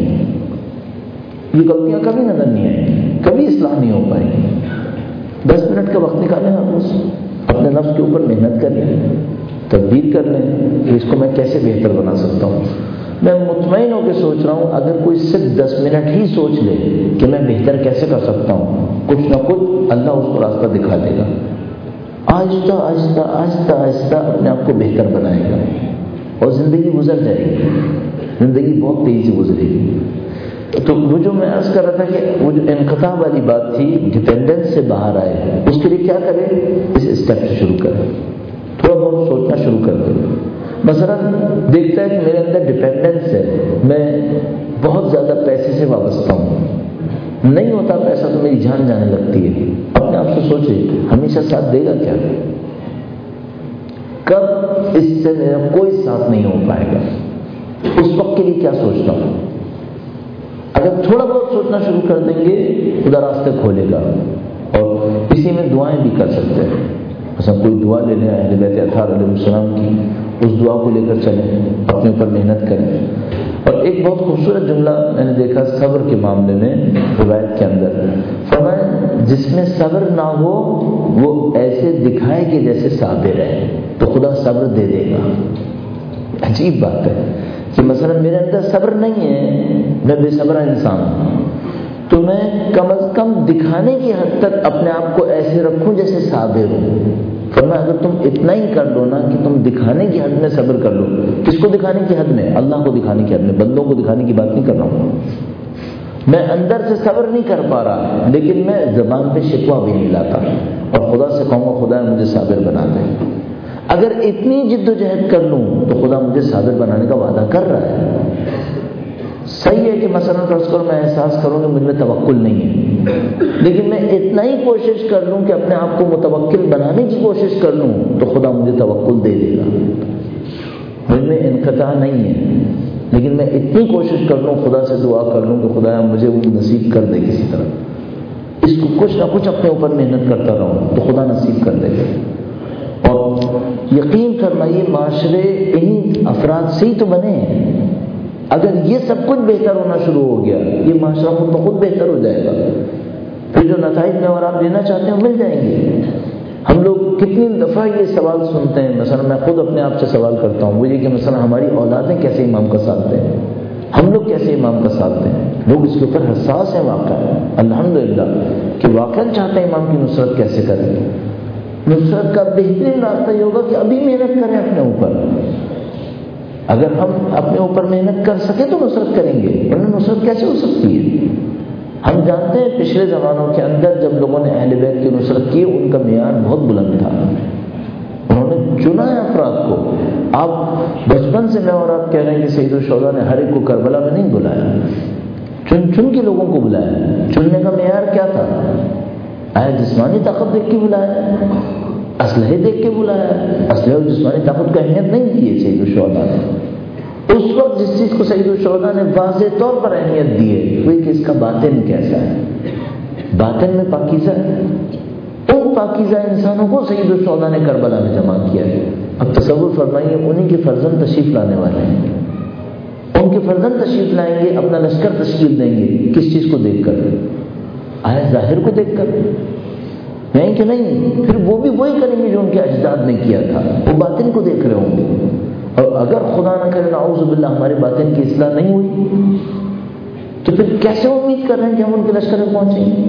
گی، یہ غلطیاں کبھی نظر نہیں آئیں گی، کبھی اصلاح نہیں ہو پائیں گی۔ دس منٹ کا وقت نکالیں ہر روز، اپنے نفس کے اوپر محنت کر لیں، تدبیر کر لیں کہ اس کو میں کیسے بہتر بنا سکتا ہوں۔ میں مطمئن ہو کے سوچ رہا ہوں اگر کوئی صرف دس منٹ ہی سوچ لے کہ میں بہتر کیسے کر سکتا ہوں، کچھ نہ کچھ اللہ اس کو راستہ دکھا دے گا، آہستہ آہستہ آہستہ آہستہ اپنے آپ کو بہتر بنائے گا، اور زندگی گزر جائے گی، زندگی بہت تیزی سے گزرے گی۔ تو وہ جو میں عرض کر رہا تھا کہ وہ جو انقطاع والی بات تھی، ڈپینڈنس سے باہر آئے، اس کے لیے کیا کریں؟ اس اسٹیپ سے شروع کریں، تھوڑا بہت سوچنا شروع کر دیں۔ مثلا دیکھتا ہے کہ میرے اندر ڈپینڈنس ہے، میں بہت زیادہ پیسے سے وابستہ ہوں، نہیں ہوتا پیسہ تو میری جان جانے لگتی ہے، اپنے آپ سے سوچے ہمیشہ ساتھ دے گا کیا؟ کب اس سے میرا کوئی ساتھ نہیں ہو پائے گا، اس وقت کے لیے کیا سوچتا ہوں؟ اگر تھوڑا بہت سوچنا شروع کر دیں گے خدا راستے کھولے گا، اور اسی میں دعائیں بھی کر سکتے ہیں۔ مثلا کوئی دعا لے لیں اہل بیت اطہار علیہ السلام کی، اس دعا کو لے کر چلیں، اپنے اوپر محنت کریں۔ اور ایک بہت خوبصورت جملہ میں نے دیکھا صبر کے معاملے میں روایت کے اندر، فرمایا جس میں صبر نہ ہو وہ ایسے دکھائے کہ جیسے صابر ہے، تو خدا صبر دے دے گا۔ عجیب بات ہے کہ مثلا میرے اندر صبر نہیں ہے، میں بے صبر انسان ہوں، تو میں کم از کم دکھانے کی حد تک اپنے آپ کو ایسے رکھوں جیسے صابر ہوں۔ فرمایا اگر تم اتنا ہی کر لو نا کہ تم دکھانے کی حد میں صبر کر لو، کس کو دکھانے کی حد میں؟ اللہ کو دکھانے کی حد میں، بندوں کو دکھانے کی بات نہیں کر رہا ہوں۔ میں اندر سے صبر نہیں کر پا رہا، لیکن میں زبان پہ شکوہ بھی نہیں لاتا اور خدا سے کہوں گا خدا مجھے صابر بنا دے۔ اگر اتنی جد و جہد کر لوں تو خدا مجھے صابر بنانے کا وعدہ کر رہا ہے۔ صحیح ہے کہ مثلا فرض کرو میں احساس کروں کہ مجھ میں توکل نہیں ہے، لیکن میں اتنا ہی کوشش کر لوں کہ اپنے آپ کو متوکل بنانے کی کوشش کر لوں تو خدا مجھے توکل دے دے گا۔ مجھ میں انقطاع نہیں ہے، لیکن میں اتنی کوشش کر لوں، خدا سے دعا کر لوں کہ خدا مجھے وہ نصیب کر دے کسی طرح، اس کو کچھ نہ کچھ اپنے اوپر محنت کرتا رہوں تو خدا نصیب کر دے گا۔ اور یقین فرمائیے معاشرے انہی افراد سے ہی تو بنے ہیں۔ اگر یہ سب کچھ بہتر ہونا شروع ہو گیا، یہ معاشرہ خود بخود بہتر ہو جائے گا، پھر جو نتائج میں اور آپ لینا چاہتے ہیں مل جائیں گے۔ ہم لوگ کتنی دفعہ یہ سوال سنتے ہیں، مثلا میں خود اپنے آپ سے سوال کرتا ہوں، وہ یہ کہ مثلا ہماری اولادیں کیسے امام کا ساتھ دیں، ہم لوگ کیسے امام کا ساتھ دیں۔ لوگ اس کے اوپر حساس ہیں واقعہ الحمدللہ کہ واقعا چاہتے ہیں امام کی نصرت کیسے کریں۔ نصرت کا بہترین راستہ یہ ہوگا کہ ابھی محنت کریں اپنے اوپر۔ اگر ہم اپنے اوپر محنت کر سکیں تو نصرت کریں گے، ورنہ نصرت کیسے ہو سکتی ہے؟ ہم جانتے ہیں پچھلے زمانوں کے اندر جب لوگوں نے اہل بیت کی نصرت کی ان کا معیار بہت بلند تھا، انہوں نے چنا ہے افراد کو۔ آپ بچپن سے میں اور آپ کہہ رہے ہیں کہ سید الشہداء نے ہر ایک کو کربلا میں نہیں بلایا، چن چن کے لوگوں کو بلایا۔ چننے کا معیار کیا تھا؟ آیا جسمانی طاقت دیکھ کے بلایا، اسلحے دیکھ کے بلایا؟ اسلحے اور جسمانی طاقت کو اہمیت نہیں دی ہے سید الشہداء نے۔ اس وقت جس چیز کو سید الشہداء نے واضح طور پر اہمیت دی ہے وہ کہ اس کا باطن کیسا ہے، باطن میں پاکیزہ ہے۔ ان پاکیزہ انسانوں کو سید الشہداء نے کربلا میں جمع کیا ہے۔ اب تصور فرمائیے انہی کے فرزند تشریف لانے والے ہیں، ان کے فرزند تشریف لائیں گے، اپنا لشکر تشکیل دیں گے، کس چیز کو دیکھ کر؟ آیا ظاہر کو دیکھ کر؟ نہیں کہ نہیں، پھر وہ بھی وہی کریں گے جو ان کے اجداد نے کیا تھا، وہ باطن کو دیکھ رہے ہوں گے۔ اور اگر خدا نہ کرے نعوذ باللہ ہمارے باطن کی اصلاح نہیں ہوئی تو پھر کیسے امید کر رہے ہیں کہ ہم ان کے لشکر میں پہنچیں گے؟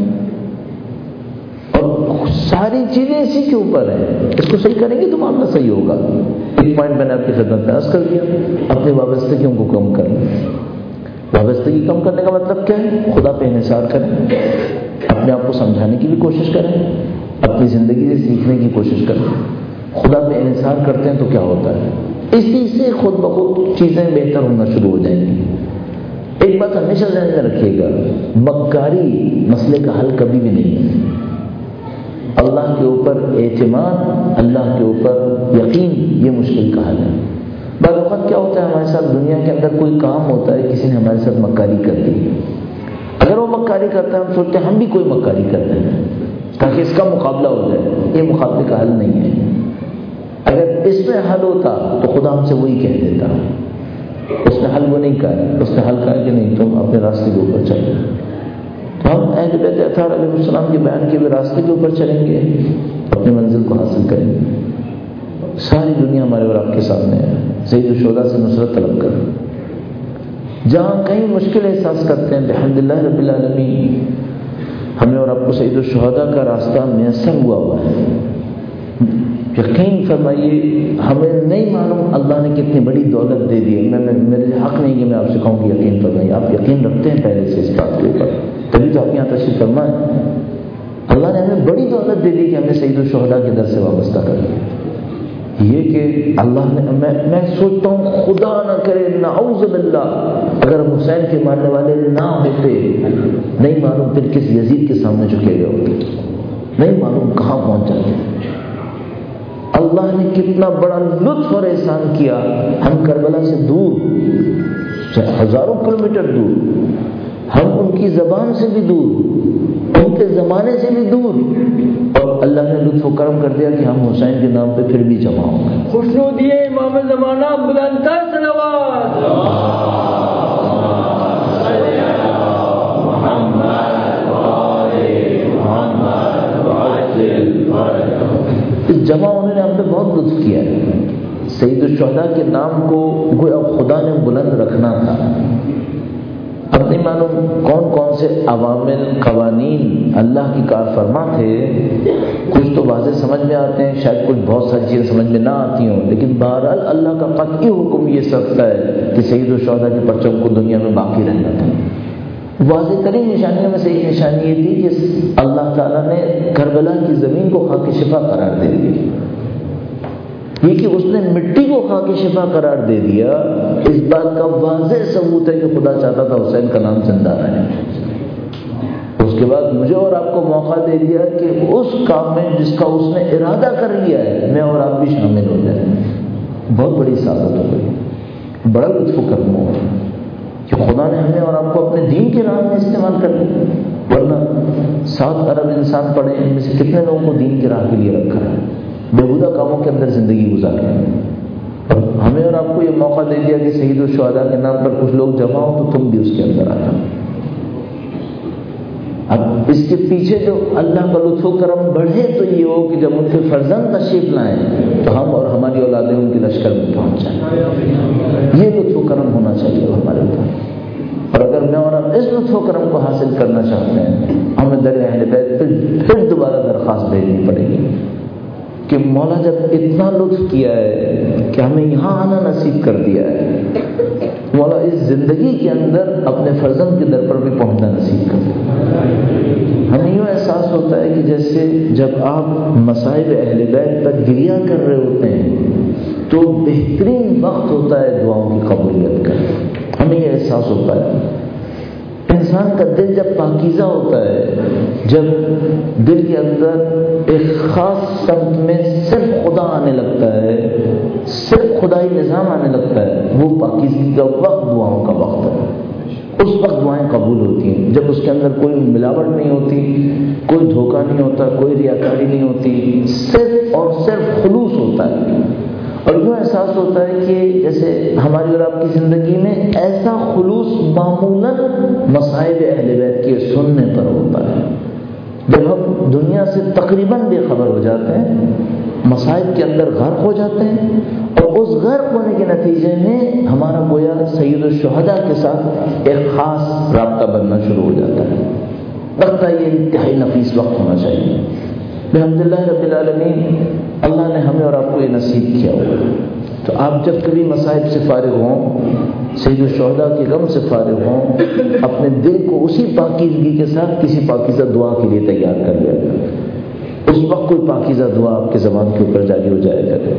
اور ساری چیزیں اسی کے اوپر ہیں، اس کو صحیح کریں گے تو معاملہ صحیح ہوگا۔ ایک پوائنٹ میں نے آپ کی خدمت میں عرض کر دیا، اپنے وابستگیوں کو کم کریں۔ وابستگی کم کرنے کا مطلب کیا ہے؟ خدا پہ انحصار کریں، اپنے آپ کو سمجھانے کی بھی کوشش کریں، اپنی زندگی سے سیکھنے کی کوشش کریں۔ خدا پہ انحصار کرتے ہیں تو کیا ہوتا ہے؟ اسی سے خود بخود چیزیں بہتر ہونا شروع ہو جائیں گی۔ ایک بات ہمیشہ ذہن میں رکھیے گا، مکاری مسئلے کا حل کبھی بھی نہیں ہے۔ اللہ کے اوپر اعتماد، اللہ کے اوپر یقین، یہ مشکل کا حل ہے۔ بعض اوقات کیا ہوتا ہے ہمارے ساتھ، دنیا کے اندر کوئی کام ہوتا ہے، کسی نے ہمارے ساتھ مکاری کر دی، اگر وہ مکاری کرتا ہے ہم سوچتے ہیں ہم بھی کوئی مکاری کرتے ہیں تاکہ اس کا مقابلہ ہو جائے۔ یہ مقابلے کا حل نہیں ہے۔ اگر اس میں حل ہوتا تو خدا ہم سے وہی کہہ دیتا، اس نے حل وہ نہیں کہا، اس نے حل کہا کہ نہیں تم اپنے راستے کے اوپر چلو۔ تو ہم اہل بیت اطہار علیہ السلام کے بیان کیے ہوئے راستے کے اوپر چلیں گے، اپنی منزل کو حاصل کریں گے۔ ساری دنیا ہمارے اور آپ کے سامنے ہے، سید الشہداء سے نصرت طلب کر۔ جہاں کہیں مشکل احساس کرتے ہیں الحمدللہ رب العالمین ہمیں اور آپ کو سید الشہداء کا راستہ میسر ہوا ہوا ہے۔ یقین فرمائیے ہمیں نہیں معلوم اللہ نے کتنی بڑی دولت دے دی ہے۔ میں میرے حق نہیں کہ میں آپ سے کہوں کہ یقین فرمائیے، آپ یقین رکھتے ہیں پہلے سے اس بات کے اوپر، تبھی تو آپ یہاں تشریف فرمائیں۔ اللہ نے ہمیں بڑی دولت دے دی کہ ہمیں سید الشہداء کے در سے وابستہ کر دیا۔ یہ کہ اللہ نے میں, میں سوچتا ہوں خدا نہ کرے نعوذ باللہ اگر حسین کے ماننے والے نہ ہوتے، نہیں معلوم پھر کس یزید کے سامنے جھکے گئے ہوتے، نہیں معلوم کہاں پہنچ جاتے۔ اللہ نے کتنا بڑا لطف اور احسان کیا، ہم کربلا سے دور، ہزاروں کلومیٹر دور، ہم ان کی زبان سے بھی دور، ان کے زمانے سے بھی دور، اور اللہ نے لطف و کرم کر دیا کہ ہم حسین کے نام پہ پھر بھی جمع ہوں گے۔ خوشنودی امام زمانہ بلند تر صلوات۔ جمع ہونے نے ہم پہ بہت لطف کیا ہے. سید الشہداء کے نام کو گویا خدا نے بلند رکھنا تھا. اب نہیں معلوم کون کون سے عوامل قوانین اللہ کی کار فرما تھے. کچھ تو واضح سمجھ میں آتے ہیں، شاید کچھ بہت ساری چیزیں سمجھ میں نہ آتی ہوں، لیکن بہرحال اللہ کا قطعی حکم یہ سکتا ہے کہ سید الشہداء کے پرچم کو دنیا میں باقی رہنا تھا. واضح ترین نشانیوں میں سے ایک نشانی یہ تھی کہ اللہ تعالیٰ نے کربلا کی زمین کو خاک شفا قرار دے دیا. یہ کہ اس نے مٹی کو خاک شفا قرار دے دیا، اس بات کا واضح ثبوت ہے کہ خدا چاہتا تھا حسین کا نام زندہ رہے. اس کے بعد مجھے اور آپ کو موقع دے دیا کہ اس کام میں جس کا اس نے ارادہ کر لیا ہے میں اور آپ بھی شامل ہو جائیں. بہت بڑی سعادت ہو گئی، بڑا لطف و کرم ہو کہ خدا نے ہمیں اور آپ کو اپنے دین کے راہ میں استعمال کر لیا. ورنہ سات ارب انسان پڑے، ان میں سے کتنے لوگوں کو دین کے راہ کے لیے رکھا ہے، بےہودہ کاموں کے اندر زندگی گزارے. اور ہمیں اور آپ کو یہ موقع دے دیا کہ سید الشہداء کے نام پر کچھ لوگ جمع ہوں تو تم بھی اس کے اندر آ جاؤ. اب اس کے پیچھے جو اللہ کا لطف و کرم بڑھے تو یہ ہو کہ جب ان کے فرزند تشریف لائیں تو ہم اور ہماری اولادیں ان کے لشکر میں پہنچ جائیں. یہ لطف و کرم ہونا چاہیے ہمارے اوپر. اور اگر میں اور آپ اس لطف و کرم کو حاصل کرنا چاہتے ہیں، ہمیں در اہل بیت پہ پھر دوبارہ درخواست بھیجنی پڑے گی کہ مولا جب اتنا لطف کیا ہے کہ ہمیں یہاں آنا نصیب کر دیا ہے، مولا اس زندگی کے اندر اپنے فرزند کے در پر بھی پہنچنا نصیب کر دیا. ہمیں یوں احساس ہوتا ہے کہ جیسے جب آپ مصائب اہل بیت پر گریہ کر رہے ہوتے ہیں تو بہترین وقت ہوتا ہے دعاؤں کی قبولیت کا. ہمیں یہ احساس ہوتا ہے. انسان کا دل جب پاکیزہ ہوتا ہے، جب دل کے اندر ایک خاص سمت میں صرف خدا آنے لگتا ہے، صرف خدائی نظام آنے لگتا ہے، وہ پاکیزگی کا وقت دعاؤں کا وقت ہے. اس وقت دعائیں قبول ہوتی ہیں جب اس کے اندر کوئی ملاوٹ نہیں ہوتی، کوئی دھوکہ نہیں ہوتا، کوئی ریاکاری نہیں ہوتی، صرف اور صرف خلوص ہوتا ہے. اور یوں احساس ہوتا ہے کہ جیسے ہماری اور آپ کی زندگی میں ایسا خلوص معمولاً مصائب اہل بیت کے سننے پر ہوتا ہے. جب ہم دنیا سے تقریباً بے خبر ہو جاتے ہیں، مصائب کے اندر غرق ہو جاتے ہیں، اور اس غرق ہونے کے نتیجے میں ہمارا گویا سید الشہداء کے ساتھ ایک خاص رابطہ بننا شروع ہو جاتا ہے. لگتا ہے یہ انتہائی نفیس وقت ہونا چاہیے. الحمدللہ رب العالمین، اللہ نے ہمیں اور آپ کو یہ نصیب کیا ہوا. تو آپ جب کبھی مصائب سے فارغ ہوں، سید الشہداء کے غم سے فارغ ہوں، اپنے دل کو اسی پاکیزگی کے ساتھ کسی پاکیزہ دعا کے لیے تیار کر لیا کریں. اس وقت کوئی پاکیزہ دعا آپ کے زبان کے اوپر جاری ہو جائے کرے.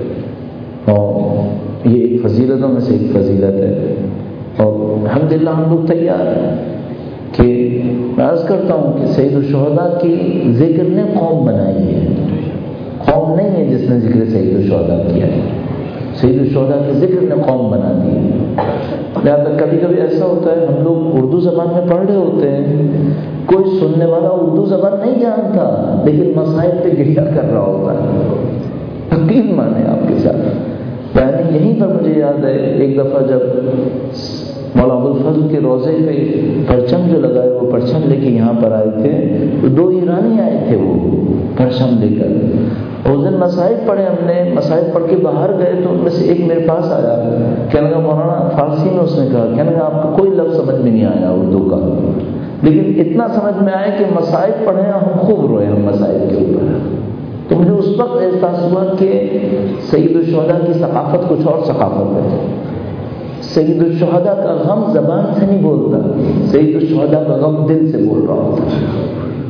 اور یہ ایک فضیلتوں میں سے ایک فضیلت ہے. اور الحمدللہ ہم لوگ تیار ہیں کہ میں عرض کرتا ہوں کہ سید الشہداء کی ذکر نے قوم بنائی ہے. قوم نہیں ہے جس نے ذکر سید الشہداء کیا ہے، سید الشہداء کے ذکر نے قوم بنا دی ہے. لہٰذا کبھی کبھی ایسا ہوتا ہے ہم لوگ اردو زبان میں پڑھ رہے ہوتے ہیں، کوئی سننے والا اردو زبان نہیں جانتا لیکن مصائب پہ گریہ کر رہا ہوتا ہے. حقیق مانے آپ کے ساتھ. یعنی یہیں پر مجھے یاد ہے ایک دفعہ جب مولانا ابوالفضل کے روضے پہ پرچم جو لگائے وہ پرچم لے کے یہاں پر آئے تھے، تو دو ایرانی آئے تھے وہ پرچم لے کر. اس دن مصائب پڑھے ہم نے، مصائب پڑھ کے باہر گئے تو ان میں سے ایک میرے پاس آیا، کہنے لگا مولانا فارسی میں، اس نے کہا کہنے لگا آپ کو کوئی لفظ سمجھ میں نہیں آیا اردو کا، لیکن اتنا سمجھ میں آیا کہ مصائب پڑھے ہم خوب روئے ہم مصائب کے اوپر. تو مجھے اس وقت احساس ہوا کہ سید الشہداء کی ثقافت کچھ اور ثقافت ہے. سید الشہداء کا غم زبان سے نہیں بولتا، سید الشہداء کا غم دل سے بول رہا ہوتا ہے.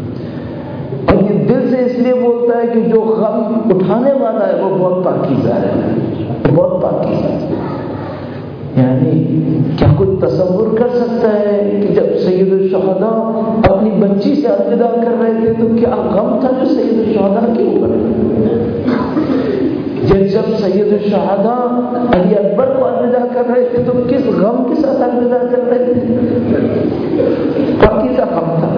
اور یہ دل سے اس لیے بولتا ہے کہ جو غم اٹھانے والا ہے وہ بہت پاکیزہ ہے، بہت پاکیزہ ہے. یعنی کیا کوئی تصور کر سکتا ہے کہ جب سید الشہداء اپنی بچی سے الوداع کر رہے تھے تو کیا غم تھا جو سید الشہداء کے اوپر؟ جب سید الشہداء علی اکبر کو الوداع کر رہے تھے تو کس غم کے ساتھ الوداع کر رہے تھے؟ پاکیزہ غم تھا.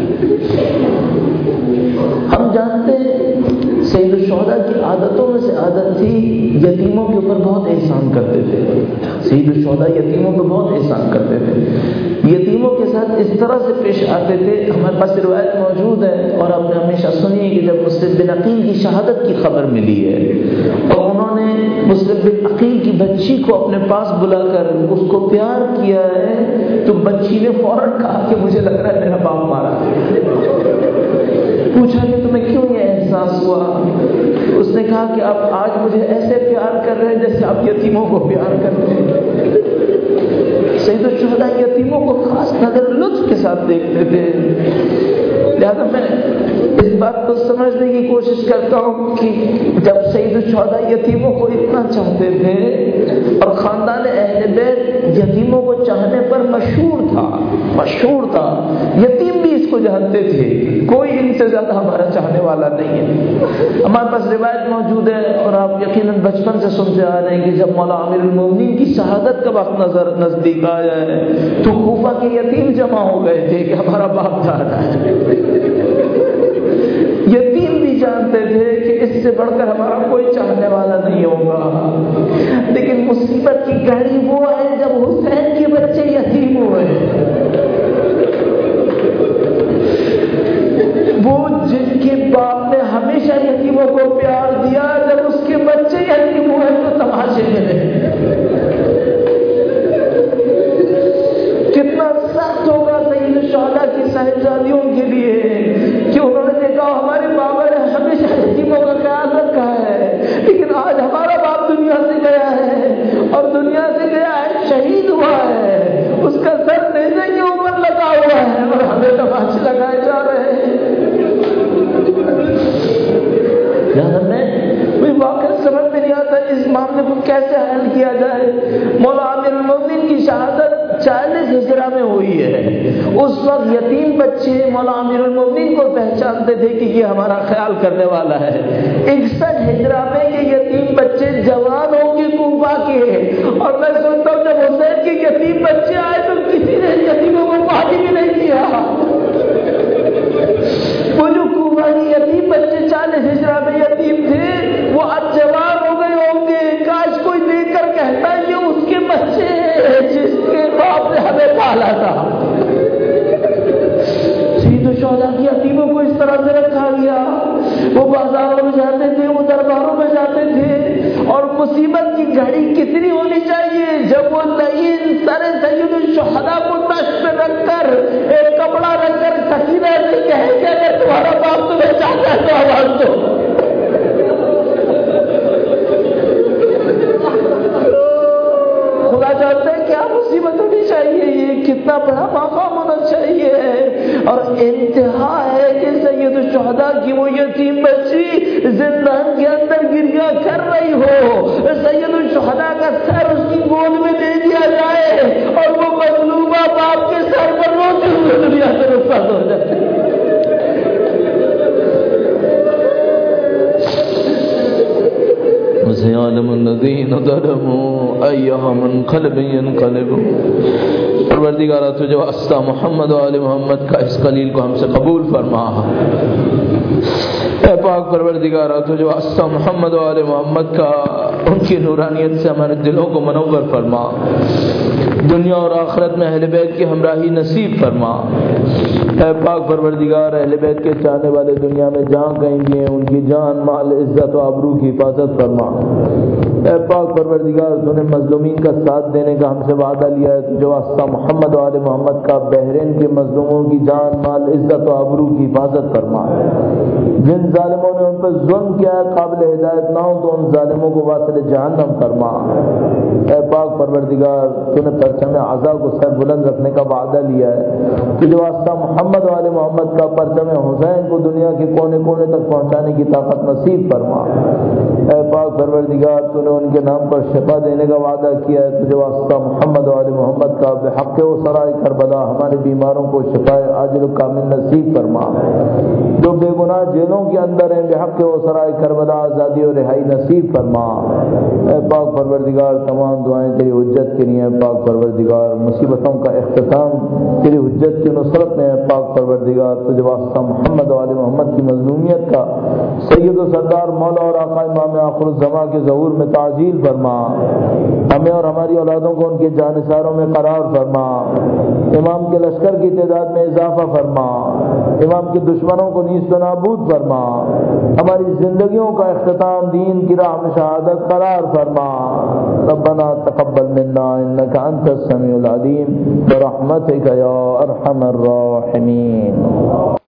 ہم جانتے ہیں سید الشہداء کی عادتوں میں سے عادت تھی یتیموں کے اوپر بہت احسان کرتے تھے. سید الشہداء یتیموں پہ بہت احسان کرتے تھے. یتیموں یتیموں کے ساتھ اس طرح سے پیش آتے تھے. ہمارے پاس روایت موجود ہے اور آپ نے ہمیشہ سنی ہے کہ جب مسلم بن عقیل کی شہادت کی خبر ملی ہے اور انہوں نے مسلم بن عقیل کی بچی کو اپنے پاس بلا کر اس کو پیار کیا ہے تو بچی نے فوراً کہا کہ مجھے لگ رہا ہے میرا باپ مارا. پوچھا کہ تمہیں کیوں یہ احساس ہوا؟ اس نے کہا کہ آپ آج مجھے ایسے پیار کر رہے ہیں جیسے آپ یتیموں کو پیار کرتے ہیں. سید الشہداء یتیموں کو خاص نظر لطف کے ساتھ دیکھتے تھے. لہذا میں اس بات کو سمجھنے کی کوشش کرتا ہوں کہ جب سید الشہداء یتیموں کو اتنا چاہتے تھے اور خاندان اہل بیت یتیموں کو چاہنے پر مشہور تھا مشہور تھا یتیم بھی اس کو جانتے تھے کوئی ان سے زیادہ ہمارا چاہنے والا نہیں ہے. ہمارے پاس روایت موجود ہے اور آپ یقیناً بچپن سے سنتے آ رہے ہیں کہ جب مولا امیر المومنین کی شہادت کا وقت نظر نزدیک آیا ہے تو کوفہ کے یتیم جمع ہو گئے تھے کہ ہمارا باپ جا رہا ہے. یتیم بھی جانتے تھے کہ اس سے بڑھ کر ہمارا کوئی چاہنے والا نہیں ہوگا. لیکن مصیبت کی گھڑی وہ ہے جب حسین کے بچے یتیم ہوئے. وہ جن کے باپ نے ہمیشہ یتیموں کو پیار دیا جب اس کے بچے یتیم ہوئے تو تماشے ملے. کتنا سخت ہوگا سید الشہداء کی صاحبزادیوں کے لیے کہ انہوں نے دیکھا ہمارے بابا نے ہمیشہ یتیموں کا خیال رکھا ہے لیکن آج ہمارا باپ دنیا سے گیا ہے اور دنیا سے گیا ہے شہید ہوا ہے. اس کا سر نیزے کے اوپر لگا ہوا ہے اور ہمیں تماشے لگائے جا رہے ہیں. کوئی واقعہ سمجھ میں نہیں آتا اس معاملے کو کیسے حل کیا جائے. مولا امیر المومنین کی شہادت چالیس ہجرہ میں ہوئی ہے. اس وقت یتیم بچے مولا امیر المومنین کو پہچانتے تھے کہ یہ ہمارا خیال کرنے والا ہے. اکسٹھ ہجرہ میں یہ یتیم بچے جوان ہو کے کوفہ کے اور میں سنتا ہوں جب حسین کے یتیم بچے آئے تو کسی نے یتیموں کو پانی بھی نہیں دیا. وہ جو کوفہ کے یتیم بچے چالیس ہجرہ میں یتیم تھے وہ اب جوان ہو گئے ہوں گے. کاش کوئی دیکھ کر کہتا یہ اس کے بچے ہیں جس کے باپ نے ہمیں پالا تھا. سید الشہداء کی یتیموں کو اس طرح سے رکھا گیا. وہ بازاروں میں جاتے تھے وہ درباروں میں جاتے تھے اور مصیبت کی گھڑی کتنی ہونی چاہیے جب وہ تعین سر سید الشہداء کو تشت پہ رکھ کر ایک کپڑا رکھ کر سکینہ سے کہے کہ اگر تمہارا باپ تمہیں چاہتا ہے تو آواز دو. خدا جانتا ہے کیا مصیبت ہونی چاہیے. یہ کتنا بڑا مقام ہونا چاہیے اور انتہا ہے کہ سید الشہداء کی وہ یتیم بچی زندان کے اندر گریا کر رہی ہو. سید الشہداء کا سر اس کی گود میں دے دیا جائے اور وہ مظلومہ باپ کے سر پر روتے ہوئے دنیا سے رخصت ہو جائے. وسيعلم الذين ظلموا أيها منقلب ينقلبون. پروردگارہ تجھے واسطہ محمد و آل محمد کا اس قلیل کو ہم سے قبول فرما. اے پاک پروردگارہ تجھے واسطہ محمد و آل محمد کا ان کی نورانیت سے ہمارے دلوں کو منور فرما. دنیا اور آخرت میں اہل بیت کی ہمراہی نصیب فرما. اے پاک پروردگار اہل بیت کے چاہنے والے دنیا میں جہاں کہیں گے ان کی جان مال عزت و آبرو کی حفاظت فرما. اے پاک پروردگار تو نے مظلومین کا ساتھ دینے کا ہم سے وعدہ لیا ہے. جو واسطہ محمد و آل محمد کا بحرین کے مظلوموں کی جان مال عزت و آبرو کی حفاظت فرما. جن ظالموں نے ان پر ظلم کیا ہے قابل ہدایت نہ ہو تو ان ظالموں کو واصل جہنم فرما. اے پاک پروردگار تو نے پرچم عزا کو سر بلند رکھنے کا وعدہ لیا ہے. کہ جو واسطہ محمد و آل محمد کا پرچم حسین کو دنیا کے کونے کونے تک پہنچانے کی طاقت نصیب فرما. اے پاک پروردگار تو نے ان کے نام پر شفا دینے کا وعدہ کیا ہے. تجھے واسطہ محمد و آل محمد کا بحق و سرائے کربلا ہمارے بیماروں کو شفا عاجل و کامل نصیب فرما. جو بے گناہ جیلوں کے اندر ہیں بحق و سرائے کربلا آزادی و رہائی نصیب فرما. اے پاک پروردگار تمام دعائیں تیری حجت کے لیے. اے پاک پروردگار مصیبتوں کا اختتام تیری حجت کی نصرت میں. اے پاک پروردگار تجھے واسطہ محمد و آل محمد کی مظلومیت کا سید و سردار مولا اور آقا امام آخر الزماں کے شعور میں تعجیل فرما، ہمیں اور ہماری اولادوں کو ان کے جانثاروں میں قرار فرما، امام کے لشکر کی تعداد میں اضافہ فرما، امام کے دشمنوں کو نیست و نابود فرما، ہماری زندگیوں کا اختتام دین کی راہ میں شہادت قرار فرما۔ ربنا تقبل منا انك انت السميع العليم برحمتك يا ارحم الراحمين۔